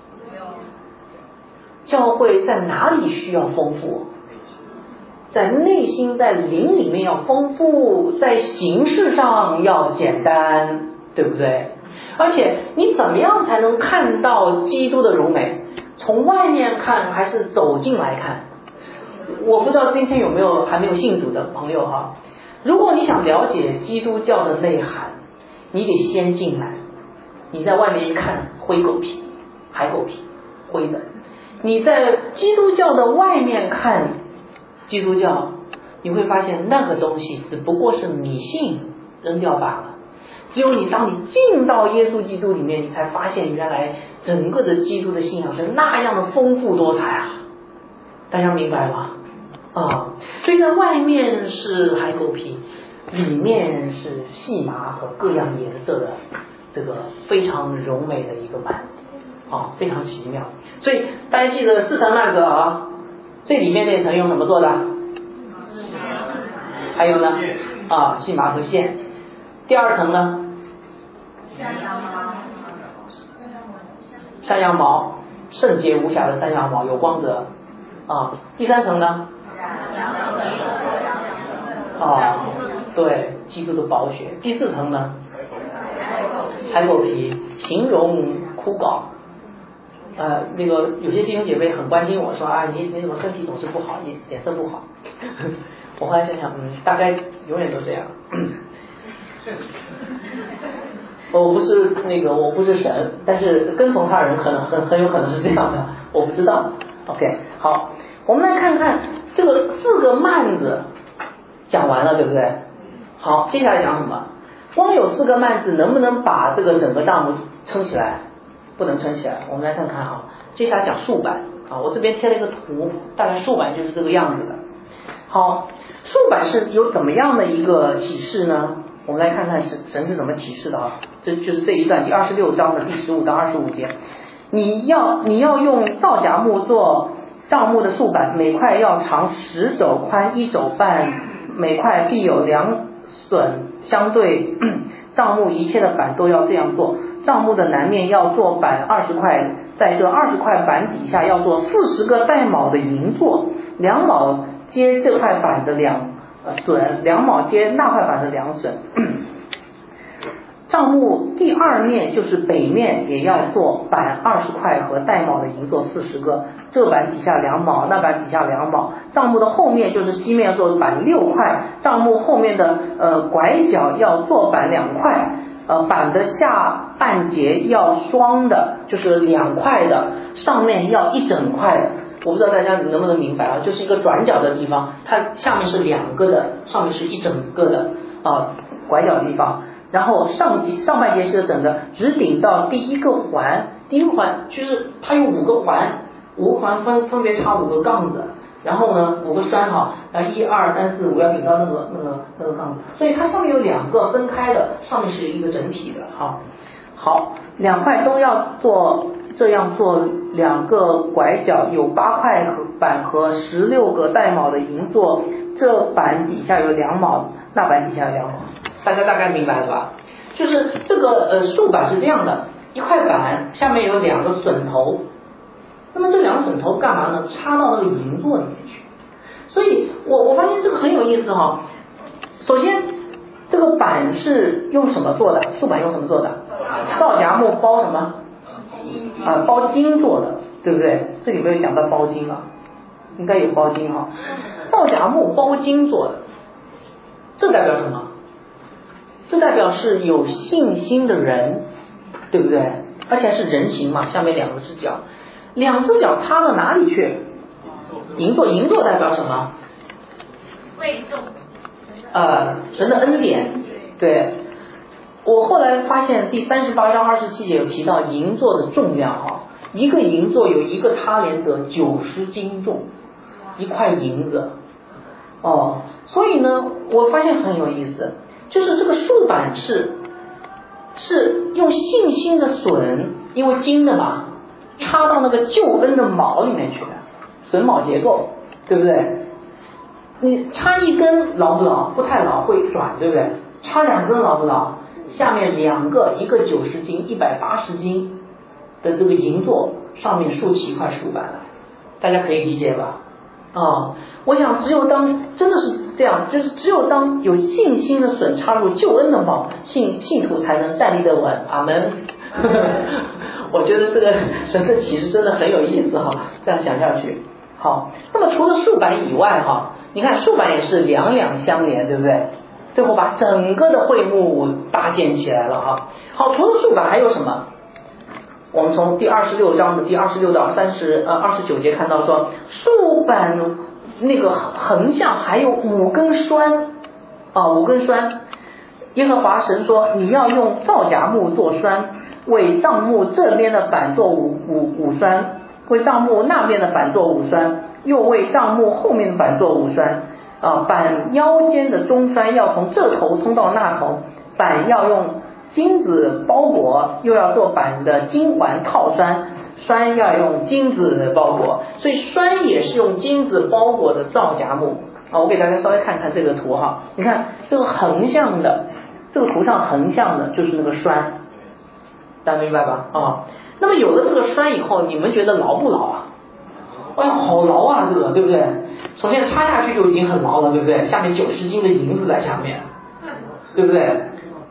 教会在哪里需要丰富？在内心，在灵里面要丰富，在形式上要简单，对不对？而且你怎么样才能看到基督的荣美？从外面看还是走进来看？我不知道今天有没有还没有信主的朋友哈。如果你想了解基督教的内涵，你得先进来。你在外面一看，灰狗皮、海狗皮、灰的；你在基督教的外面看基督教，你会发现那个东西只不过是迷信，扔掉罢了。只有当你进到耶稣基督里面，你才发现原来整个的基督的信仰是那样的丰富多彩啊！大家明白吗？所以在外面是海狗皮，里面是细麻和各样颜色的这个非常柔美的一个幔子非常奇妙。所以大家记得4层幔子啊，最里面那层用什么做的？还有呢细麻和线。第2层呢？山羊毛，圣洁无瑕的山羊毛，有光泽第3层呢？对，基督的宝血。第4层呢？ 柴狗皮，形容枯槁。那个有些弟兄姐妹很关心我说啊，你怎么身体总是不好，你脸色不好？我后来想想，大概永远都这样。我不是神，但是跟从他的人很有可能是这样的，我不知道。OK， 好，我们来看看这个4个幔子讲完了，对不对？好，接下来讲什么？光有4个幔子能不能把这个整个帐幕撑起来？不能撑起来。我们来看看啊，接下来讲竖板啊，我这边贴了一个图，大概竖板就是这个样子的。好，竖板是有怎么样的一个启示呢？我们来看看神是怎么启示的啊，这就是这一段第26章的第15到25节。你要用皂荚木做帐幕的竖板，每块要长10肘，宽1肘半，每块必有2榫相对。帐幕一切的板都要这样做。帐幕的南面要做板20块，在这20块板底下要做40个带卯的银座，2卯接这块板的2榫，2卯接那块板的2榫。帐幕第2面就是北面，也要做板20块和带卯的银座40个，这板底下2卯，那板底下2卯。帐幕的后面就是西面要做板6块，帐幕后面的拐角要做板2块，板的下半截要双的，就是2块的，上面要1整块的。我不知道大家能不能明白啊？就是一个转角的地方，它下面是2个的，上面是1整个的拐角的地方。然后上半截是整的，直顶到第一个环，第一个环就是它有5个环，5个环分别插5个杠子，然后呢5个栓哈，然后1、2、3、4、5要顶到那个杠子，所以它上面有2个分开的，上面是一个整体的哈。好，2块都要这样做2个拐角，有8块板和16个带卯的银座，这板底下有2卯，那板底下有2卯。大家大概明白了吧？就是这个竖板是这样的，一块板下面有2个榫头，那么这2个榫头干嘛呢？插到那个银座里面去。所以我发现这个很有意思哈。首先这个板是用什么做的？竖板用什么做的？皂荚木包什么？包金做的，对不对？这里没有讲到包金啊，应该有包金哈。皂荚木包金做的，这代表什么？这代表是有信心的人，对不对？而且是人形嘛，下面2只脚，2只脚插到哪里去？银座代表什么？ 贵重。 神的恩典。对，我后来发现第38章27节有提到银座的重量哈，一个银座有一个他连得90斤重，一块银子。所以呢，我发现很有意思。就是这个竖板是用信心的榫，因为金的嘛，插到那个救恩的卯里面去的，榫卯结构，对不对？你插1根牢不牢？不太牢，会转，对不对？插2根牢不牢？下面2个，一个90斤180斤的这个银座，上面竖起一块竖板来，大家可以理解吧？我想只有当真的是这样，就是只有当有信心的榫插入救恩的卯，信徒才能站立得稳。阿门。我觉得这个神的启示真的很有意思哈，这样想下去。好，那么除了竖板以外哈，你看竖板也是两相连，对不对？最后把整个的会幕搭建起来了哈。好，除了竖板还有什么？我们从第26章的第26到29节看到说，竖板那个横向还有5根栓，5根栓。耶和华神说，你要用皂荚木做栓，为帐幕这边的板做五栓，为帐幕那边的板做5栓，又为帐幕后面的板做5栓。板腰间的中栓要从这头通到那头，板要用金子包裹，又要做板的金环套栓，栓要用金子包裹，所以栓也是用金子包裹的皂荚木。我给大家稍微看看这个图哈，你看这个横向的，这个图上横向的就是那个栓，大家明白吧？那么有了这个栓以后，你们觉得牢不牢啊？好牢啊，这个对不对？首先插下去就已经很牢了，对不对？下面90斤的银子在下面，对不对？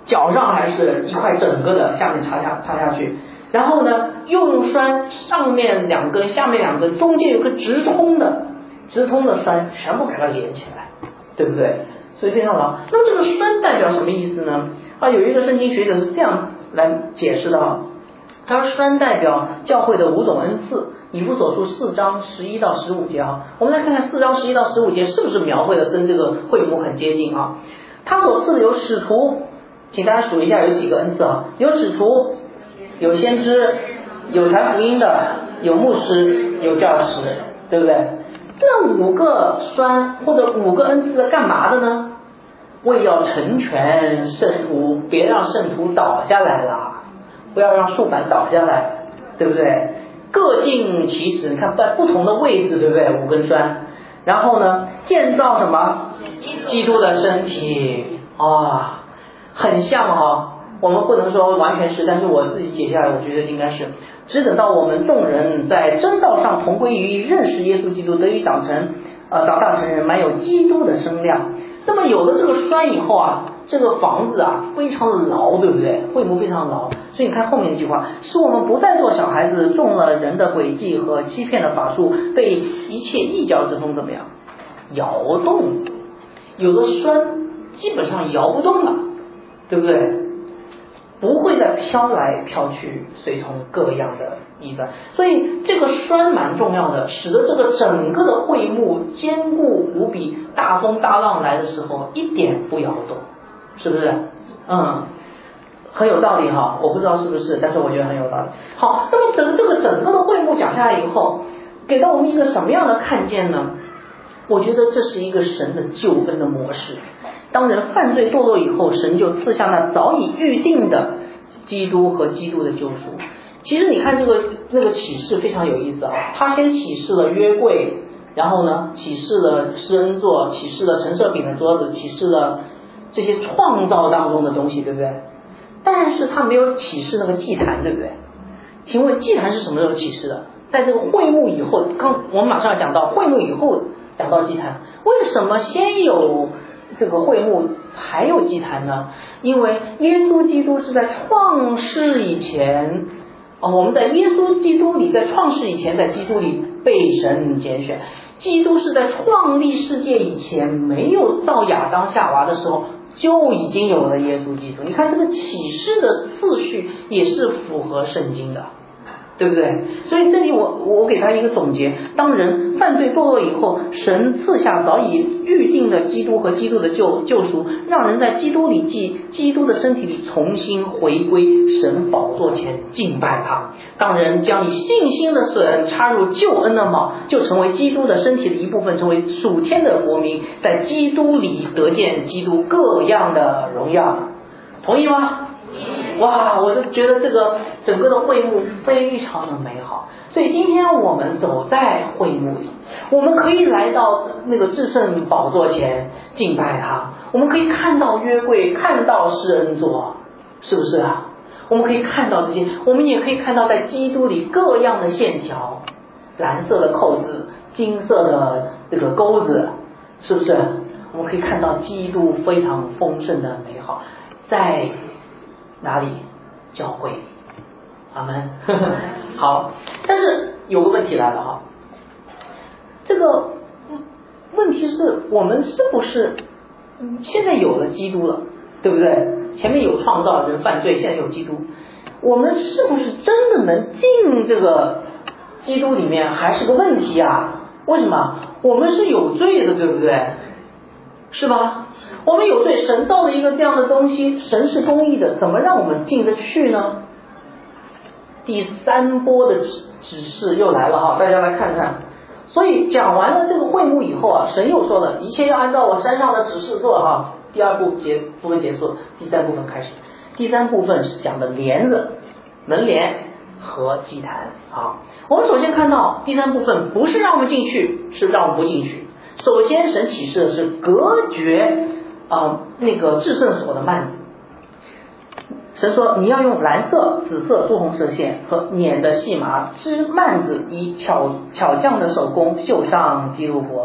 脚上还是一块整个的，下面插下去，然后呢用栓上面2根，下面2根，中间有个直通的栓，全部给它连起来，对不对？所以非常牢。那么这个栓代表什么意思呢？有一个圣经学者是这样来解释的他说栓代表教会的5种恩赐，以弗所书4章11到15节我们来看看4章11到15节是不是描绘的跟这个会幕很接近他所赐的有使徒，请大家数一下有几个恩赐有使徒，有先知，有传福音的，有牧师，有教师，对不对？这5个栓或者5个恩赐干嘛的呢？为要成全圣徒，别让圣徒倒下来了，不要让树板倒下来，对不对？各尽其职，你看在不同的位置，对不对？5根栓，然后呢，建造什么？基督的身体很像我们不能说完全是，但是我自己解下来，我觉得应该是。只等到我们众人在真道上同归于一，认识耶稣基督，得以长大成人，满有基督的身量。那么有了这个栓以后这个房子非常的牢，对不对？会幕非常牢，所以你看后面一句话，使我们不再做小孩子，中了人的诡计和欺骗的法术，被一切异教之风怎么样摇动。有的栓基本上摇不动了，对不对？不会再飘来飘去，随从各样的异端。所以这个栓蛮重要的，使得这个整个的会幕坚固无比，大风大浪来的时候一点不摇动，是不是？很有道理我不知道是不是，但是我觉得很有道理。好，那么这个整个的会幕讲下来以后，给到我们一个什么样的看见呢？我觉得这是一个神的救恩的模式。当人犯罪堕落以后，神就赐下那早已预定的基督和基督的救赎。其实你看那个启示非常有意思他先启示了约柜，然后呢启示了施恩座，启示了陈设饼的桌子，启示了这些创造当中的东西，对不对？但是他没有启示那个祭坛，对不对？请问祭坛是什么时候启示的？在这个会幕以后，我们马上要讲到会幕以后讲到祭坛，为什么先有这个会幕还有祭坛呢？因为耶稣基督是在创世以前我们在耶稣基督里，在创世以前，在基督里被神拣选。基督是在创立世界以前，没有造亚当夏娃的时候就已经有了耶稣基督。你看这个启示的次序也是符合圣经的，对不对？所以这里我给他一个总结，当人犯罪堕落以后，神赐下早已预定的基督和基督的救赎，让人在基督里基督的身体里重新回归神宝座前敬拜他。当人将以信心的水恩插入救恩的锚，就成为基督的身体的一部分，成为属天的国民，在基督里得见基督各样的荣耀。同意吗？哇，我就觉得这个整个的会幕非常的美好。所以今天我们走在会幕里，我们可以来到那个至圣宝座前敬拜他，我们可以看到约柜，看到施恩座，是不是我们可以看到这些，我们也可以看到在基督里各样的线条，蓝色的扣子，金色的这个钩子，是不是？我们可以看到基督非常丰盛的美好，在哪里？教会。阿们。好，但是有个问题来了这个问题是我们是不是现在有了基督了，对不对？前面有创造，人犯罪，现在有基督，我们是不是真的能进这个基督里面，还是个问题为什么？我们是有罪的，对不对？是吧？我们有罪，神造了一个这样的东西，神是公义的，怎么让我们进得去呢？第3波的指示又来了大家来看看。所以讲完了这个会幕以后神又说了，一切要按照我山上的指示做第2部分结束，第3部分开始。第3部分是讲的帘子、门帘和祭坛。我们首先看到第3部分不是让我们进去，是让我们不进去。首先神启示的是隔绝那个至圣所的幔子。神说你要用蓝色、紫色、朱红色线和捻的细麻织幔子，以巧匠的手工绣上基路伯，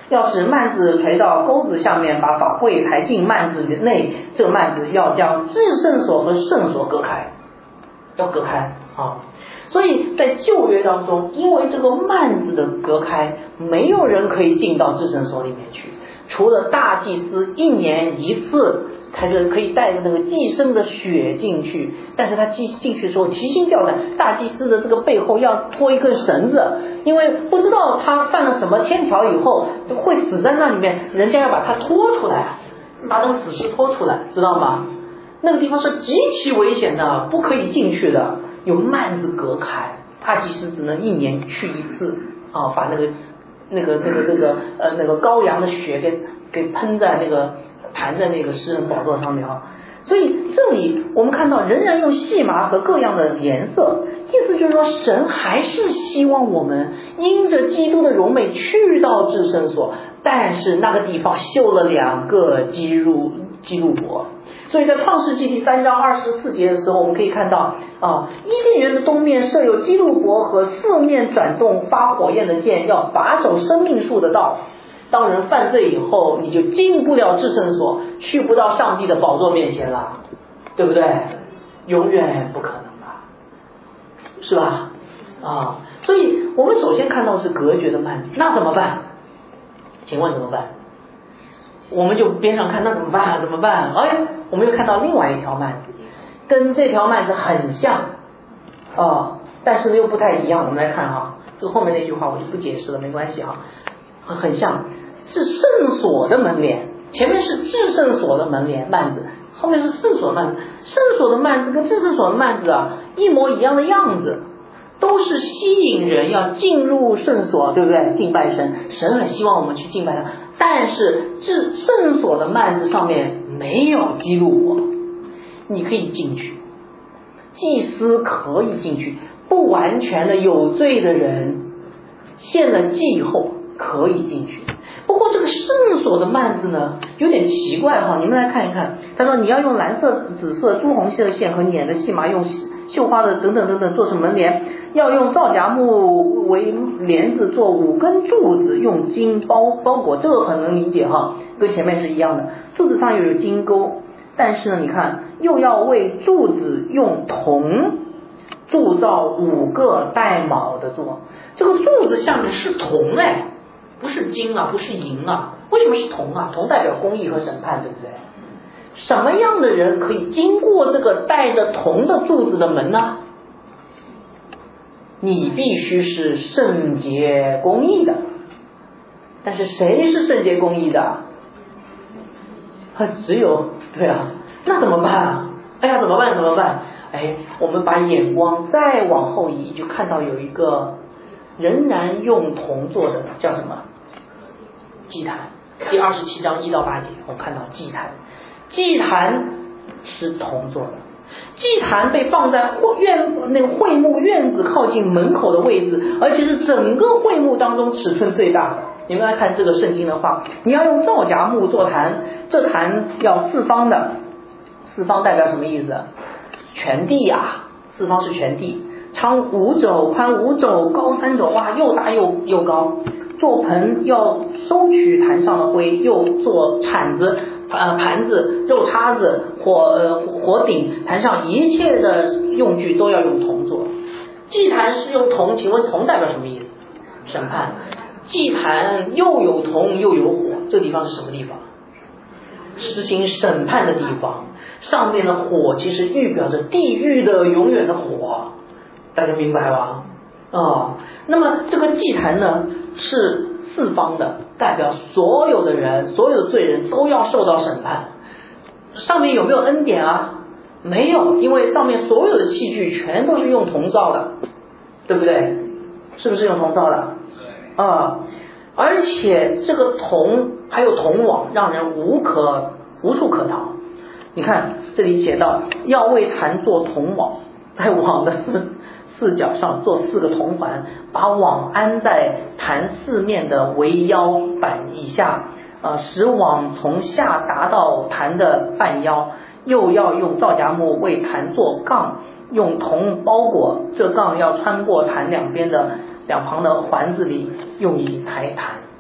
要使幔子垂到钩子下面，把法柜抬进幔子内，这幔子要将至圣所和圣所隔开，要隔开啊。所以在旧约当中，因为这个幔子的隔开，没有人可以进到至圣所里面去，除了大祭司1年1次，他就可以带着那个祭牲的血进去，但是他进去的时候提心吊胆，大祭司的这个背后要拖一根绳子，因为不知道他犯了什么天条以后会死在那里面，人家要把他拖出来，把那个死尸拖出来，知道吗？那个地方是极其危险的，不可以进去的，有幔子隔开，大祭司只能1年去1次啊，把那个羔羊的血给喷在那个弹在那个诗人宝座上面啊。所以这里我们看到仍然用细麻和各样的颜色，意思就是说神还是希望我们因着基督的荣美去到至圣所，但是那个地方绣了2个基路伯。所以在创世纪第3章24节的时候，我们可以看到伊甸园的东面设有基路伯和4面转动发火焰的剑，要把守生命树的道。当人犯罪以后，你就进不了至圣所，去不到上帝的宝座面前了，对不对？永远不可能吧，是吧？所以我们首先看到是隔绝的幔子，那怎么办？请问怎么办？我们就边上看，那怎么办？怎么办？我们又看到另外一条幔子，跟这条幔子很像但是又不太一样。我们来看这个后面那句话我就不解释了，没关系很像，是圣所的门帘，前面是至圣所的门帘幔子，后面是圣所幔子。圣所的幔子跟至圣所的幔子一模一样的样子，都是吸引人要进入圣所，对不对？敬拜神，神很希望我们去敬拜他。但是至圣所的幔子上面没有基路伯，你可以进去，祭司可以进去，不完全的有罪的人献了祭后可以进去。不过这个圣所的幔子呢有点奇怪你们来看一看。他说你要用蓝色、紫色、朱红色线和捻的细麻，用绣花的等等等等做成门帘，要用皂荚木为帘子，做5根柱子，用金包裹。这个很能理解跟前面是一样的，柱子上又有金钩。但是呢，你看又要为柱子用铜铸造5个带卯的座。这个柱子下面是铜不是金不是银为什么是铜铜代表公义和审判，对不对？什么样的人可以经过这个带着铜的柱子的门呢？你必须是圣洁公义的。但是谁是圣洁公义的？只有那怎么办怎么办？我们把眼光再往后移，就看到有一个仍然用铜做的，叫什么？祭坛。第27章1到8节，我们看到祭坛。祭坛是铜做的，祭坛被放在会幕院子靠近门口的位置，而且是整个会幕当中尺寸最大的。你们来看这个圣经的话，你要用皂荚木做坛，这坛要4方的。4方代表什么意思？全地4方是全地，长5肘，宽5肘，高3肘，又大又高。做盆要收取坛上的灰，又做铲子、盘子、肉叉子、火鼎，坛上一切的用具都要用铜做。祭坛是用铜，请问铜代表什么意思？审判。祭坛又有铜又有火，这个地方是什么地方？实行审判的地方。上面的火其实预表着地狱的永远的火，大家明白吧？那么这个祭坛呢是4方的，代表所有的人，所有的罪人都要受到审判。上面有没有恩典没有，因为上面所有的器具全都是用铜造的，对不对？是不是用铜造的？而且这个铜还有铜网，让人无处可逃。你看这里写到要为坛做铜网，在网的四角上做4个铜环，把网安在坛4面的围腰板以下，使网从下达到坛的半腰。又要用皂荚木为坛做杠，用铜包裹，这杠要穿过坛两边的2旁的环子里，用以抬坛。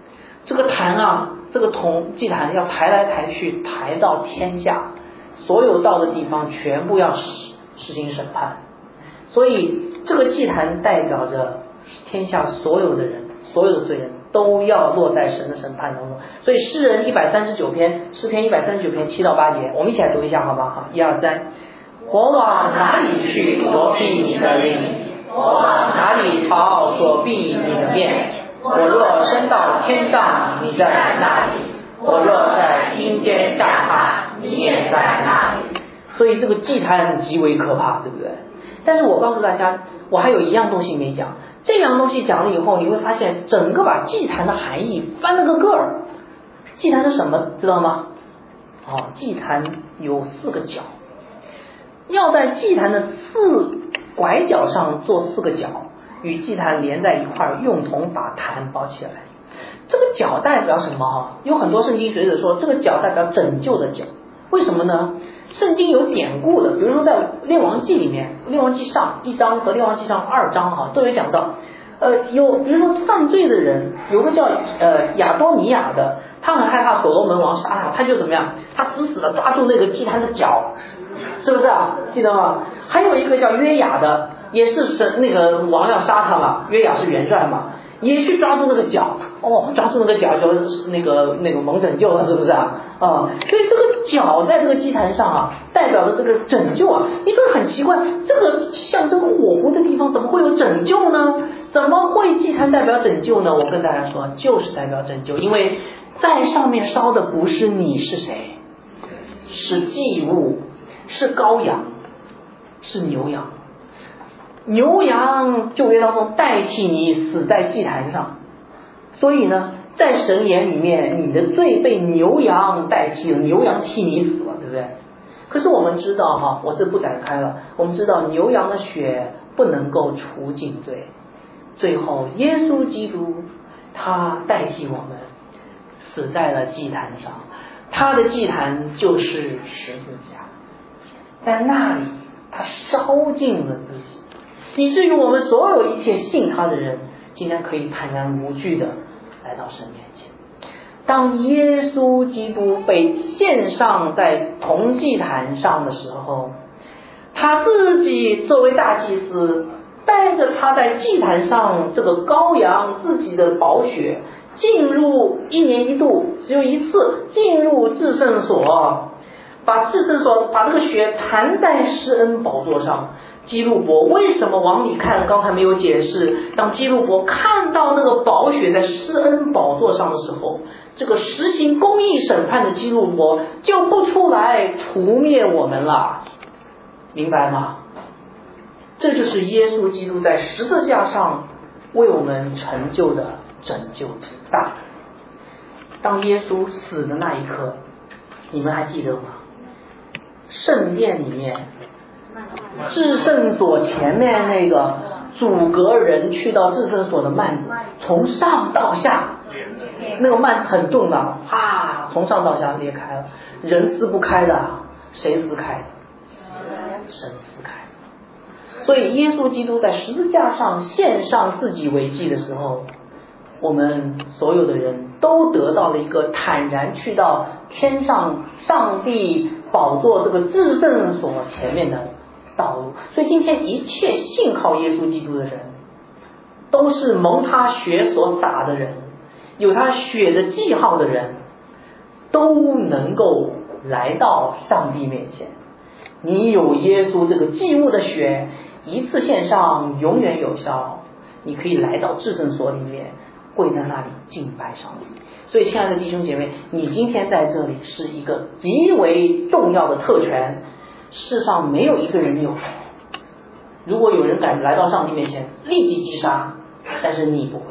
这个坛啊，这个祭坛要抬来抬去，抬到天下，所有到的地方全部要实行审判。所以这个祭坛代表着天下所有的人，所有的罪人都要落在神的审判当中。所以诗人139篇，诗篇139篇7到8节，我们一起来读一下好吗？好，1、2、3。我往哪里去躲避你的灵？我往哪里逃躲避你的面？我若升到天上，你在那里；我若在阴间下榻，你也在那里。所以这个祭坛极为可怕，对不对？但是我告诉大家，我还有一样东西没讲。这样东西讲了以后，你会发现整个把祭坛的含义翻了个个儿。祭坛是什么，知道吗？祭坛有4个角，要在祭坛的4拐角上做4个角，与祭坛连在一块儿，用铜把坛包起来。这个角代表什么？有很多圣经学者说，这个角代表拯救的角。为什么呢？圣经有典故的，比如说在列王记里面，列王记上1章和列王记上2章都有讲到，有比如说犯罪的人，有个叫亚多尼亚的，他很害怕所罗门王杀他，他就怎么样？他死死的抓住那个祭坛的角，是不是啊？记得吗？还有一个叫约雅的，也是那个王要杀他嘛，约雅是元帅嘛，也去抓住那个角，抓住那个角就是那个蒙拯救了，是不是啊？所以这个角在这个祭坛上啊，代表的这个拯救啊。你说很奇怪，这个象征火湖的地方怎么会有拯救呢？怎么会祭坛代表拯救呢？我跟大家说，就是代表拯救，因为在上面烧的不是你是谁，是祭物，是羔羊，是牛羊。牛羊旧约当中代替你死在祭坛上，所以呢，在神眼里面，你的罪被牛羊代替了，牛羊替你死了，对不对？可是我们知道我这不展开了，我们知道牛羊的血不能够除尽罪，最后耶稣基督他代替我们死在了祭坛上，他的祭坛就是十字架，在那里他烧尽了自己，以至于我们所有一切信他的人今天可以坦然无惧的来到神面前。当耶稣基督被献上在铜祭坛上的时候，他自己作为大祭司，带着他在祭坛上这个羔羊自己的宝血，进入1年1度只有一次进入至圣所，把至圣所把这个血弹在施恩宝座上。基路伯为什么往里看？刚才没有解释。当基路伯看到那个宝血在施恩宝座上的时候，这个实行公义审判的基路伯就不出来除灭我们了，明白吗？这就是耶稣基督在十字架上为我们成就的拯救之大。当耶稣死的那一刻，你们还记得吗？圣殿里面至圣所前面那个阻隔人去到至圣所的幔子，从上到下，那个幔子很重的，啪，从上到下裂开了，人撕不开的，谁撕开的？神撕开的。所以耶稣基督在十字架上献上自己为祭的时候，我们所有的人都得到了一个坦然去到天上上帝宝座这个至圣所前面的道路。所以今天一切信靠耶稣基督的人，都是蒙他血所洒的人，有他血的记号的人，都能够来到上帝面前。你有耶稣这个祭物的血，一次献上永远有效，你可以来到至圣所里面，跪在那里敬拜上帝。所以亲爱的弟兄姐妹，你今天在这里是一个极为重要的特权，世上没有一个人有。如果有人敢来到上帝面前，立即击杀，但是你不会。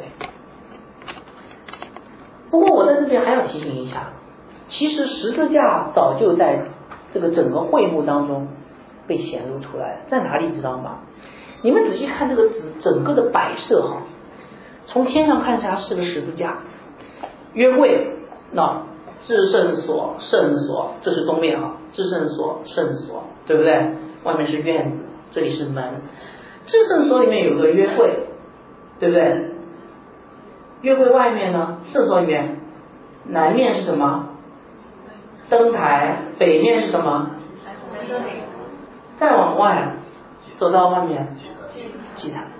不过我在这边还要提醒一下，其实十字架早就在这个整个会幕当中被显露出来，在哪里知道吗？你们仔细看这个整个的摆设哈，从天上看下是个十字架，约会，那至圣所、圣所，这是东面哈，至圣所、圣所，对不对？外面是院子，这里是门。至圣所里面有个约会，对不对？约会外面呢，圣所里面南面是什么？灯台。北面是什么？再往外走到外面，祭坛。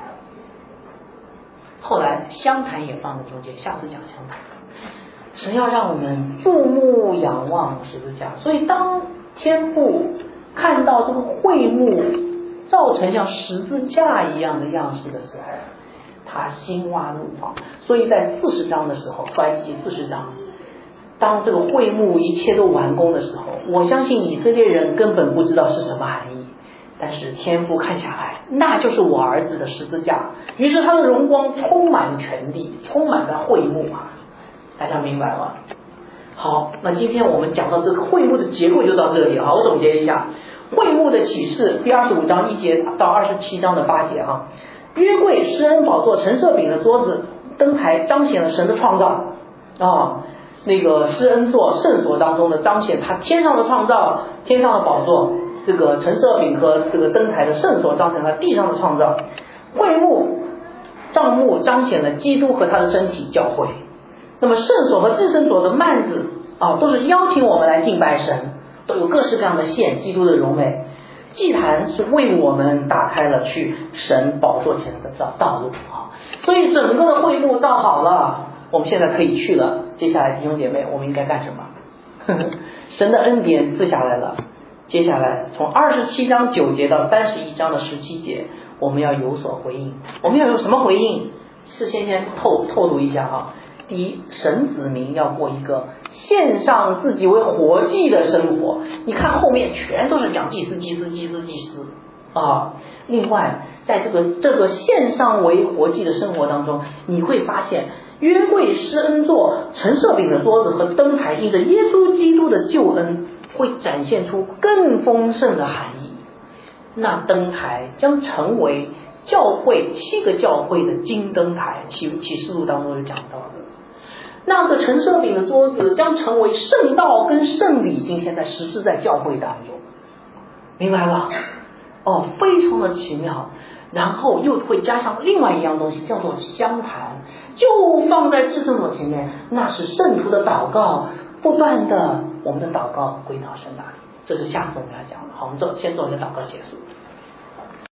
后来香坛也放在中间，下次讲香坛。神要让我们注目仰望十字架，所以当天父看到这个会幕造成像十字架一样的样式的时候，他心挖怒放。所以在40章的时候，出埃及记40章，当这个会幕一切都完工的时候，我相信以色列人根本不知道是什么含义，但是天父看下来，那就是我儿子的十字架，于是他的荣光充满全地，充满了会幕啊，大家明白吗？好，那今天我们讲到这个会幕的结构就到这里。好，我总结一下会幕的启示，第25章1节到27章的8节哈。约柜、施恩宝座、陈设饼的桌子、灯台彰显了神的创造啊。那个施恩座圣所当中的彰显他天上的创造，天上的宝座，这个陈设饼和这个灯台的圣所彰显了地上的创造。会幕帐幕彰显了基督和他的身体教会。那么圣所和至圣所的幔子啊，都是邀请我们来敬拜神，都有各式各样的线，基督的荣美。祭坛是为我们打开了去神宝座前的道路啊，所以整个的会幕造好了，我们现在可以去了。接下来弟兄姐妹，我们应该干什么？神的恩典赐下来了。接下来从27章9节到31章的17节，我们要有所回应。我们要有什么回应？事先透露一下哈。第一，神子民要过一个献上自己为活祭的生活。你看后面全都是讲祭司啊。另外，在这个献上为活祭的生活当中，你会发现约柜、施恩座、陈设饼的桌子和灯台，因着耶稣基督的救恩，会展现出更丰盛的含义。那灯台将成为教会7个教会的金灯台，启示录当中就讲到了。那个陈设饼的桌子将成为圣道跟圣礼，今天在实施在教会当中，明白吗？哦，非常的奇妙。然后又会加上另外一样东西，叫做香坛，就放在至圣所前面，那是圣徒的祷告，不断的我们的祷告归到神那里。这是下次我们要讲的。好，我们先做一个祷告结束。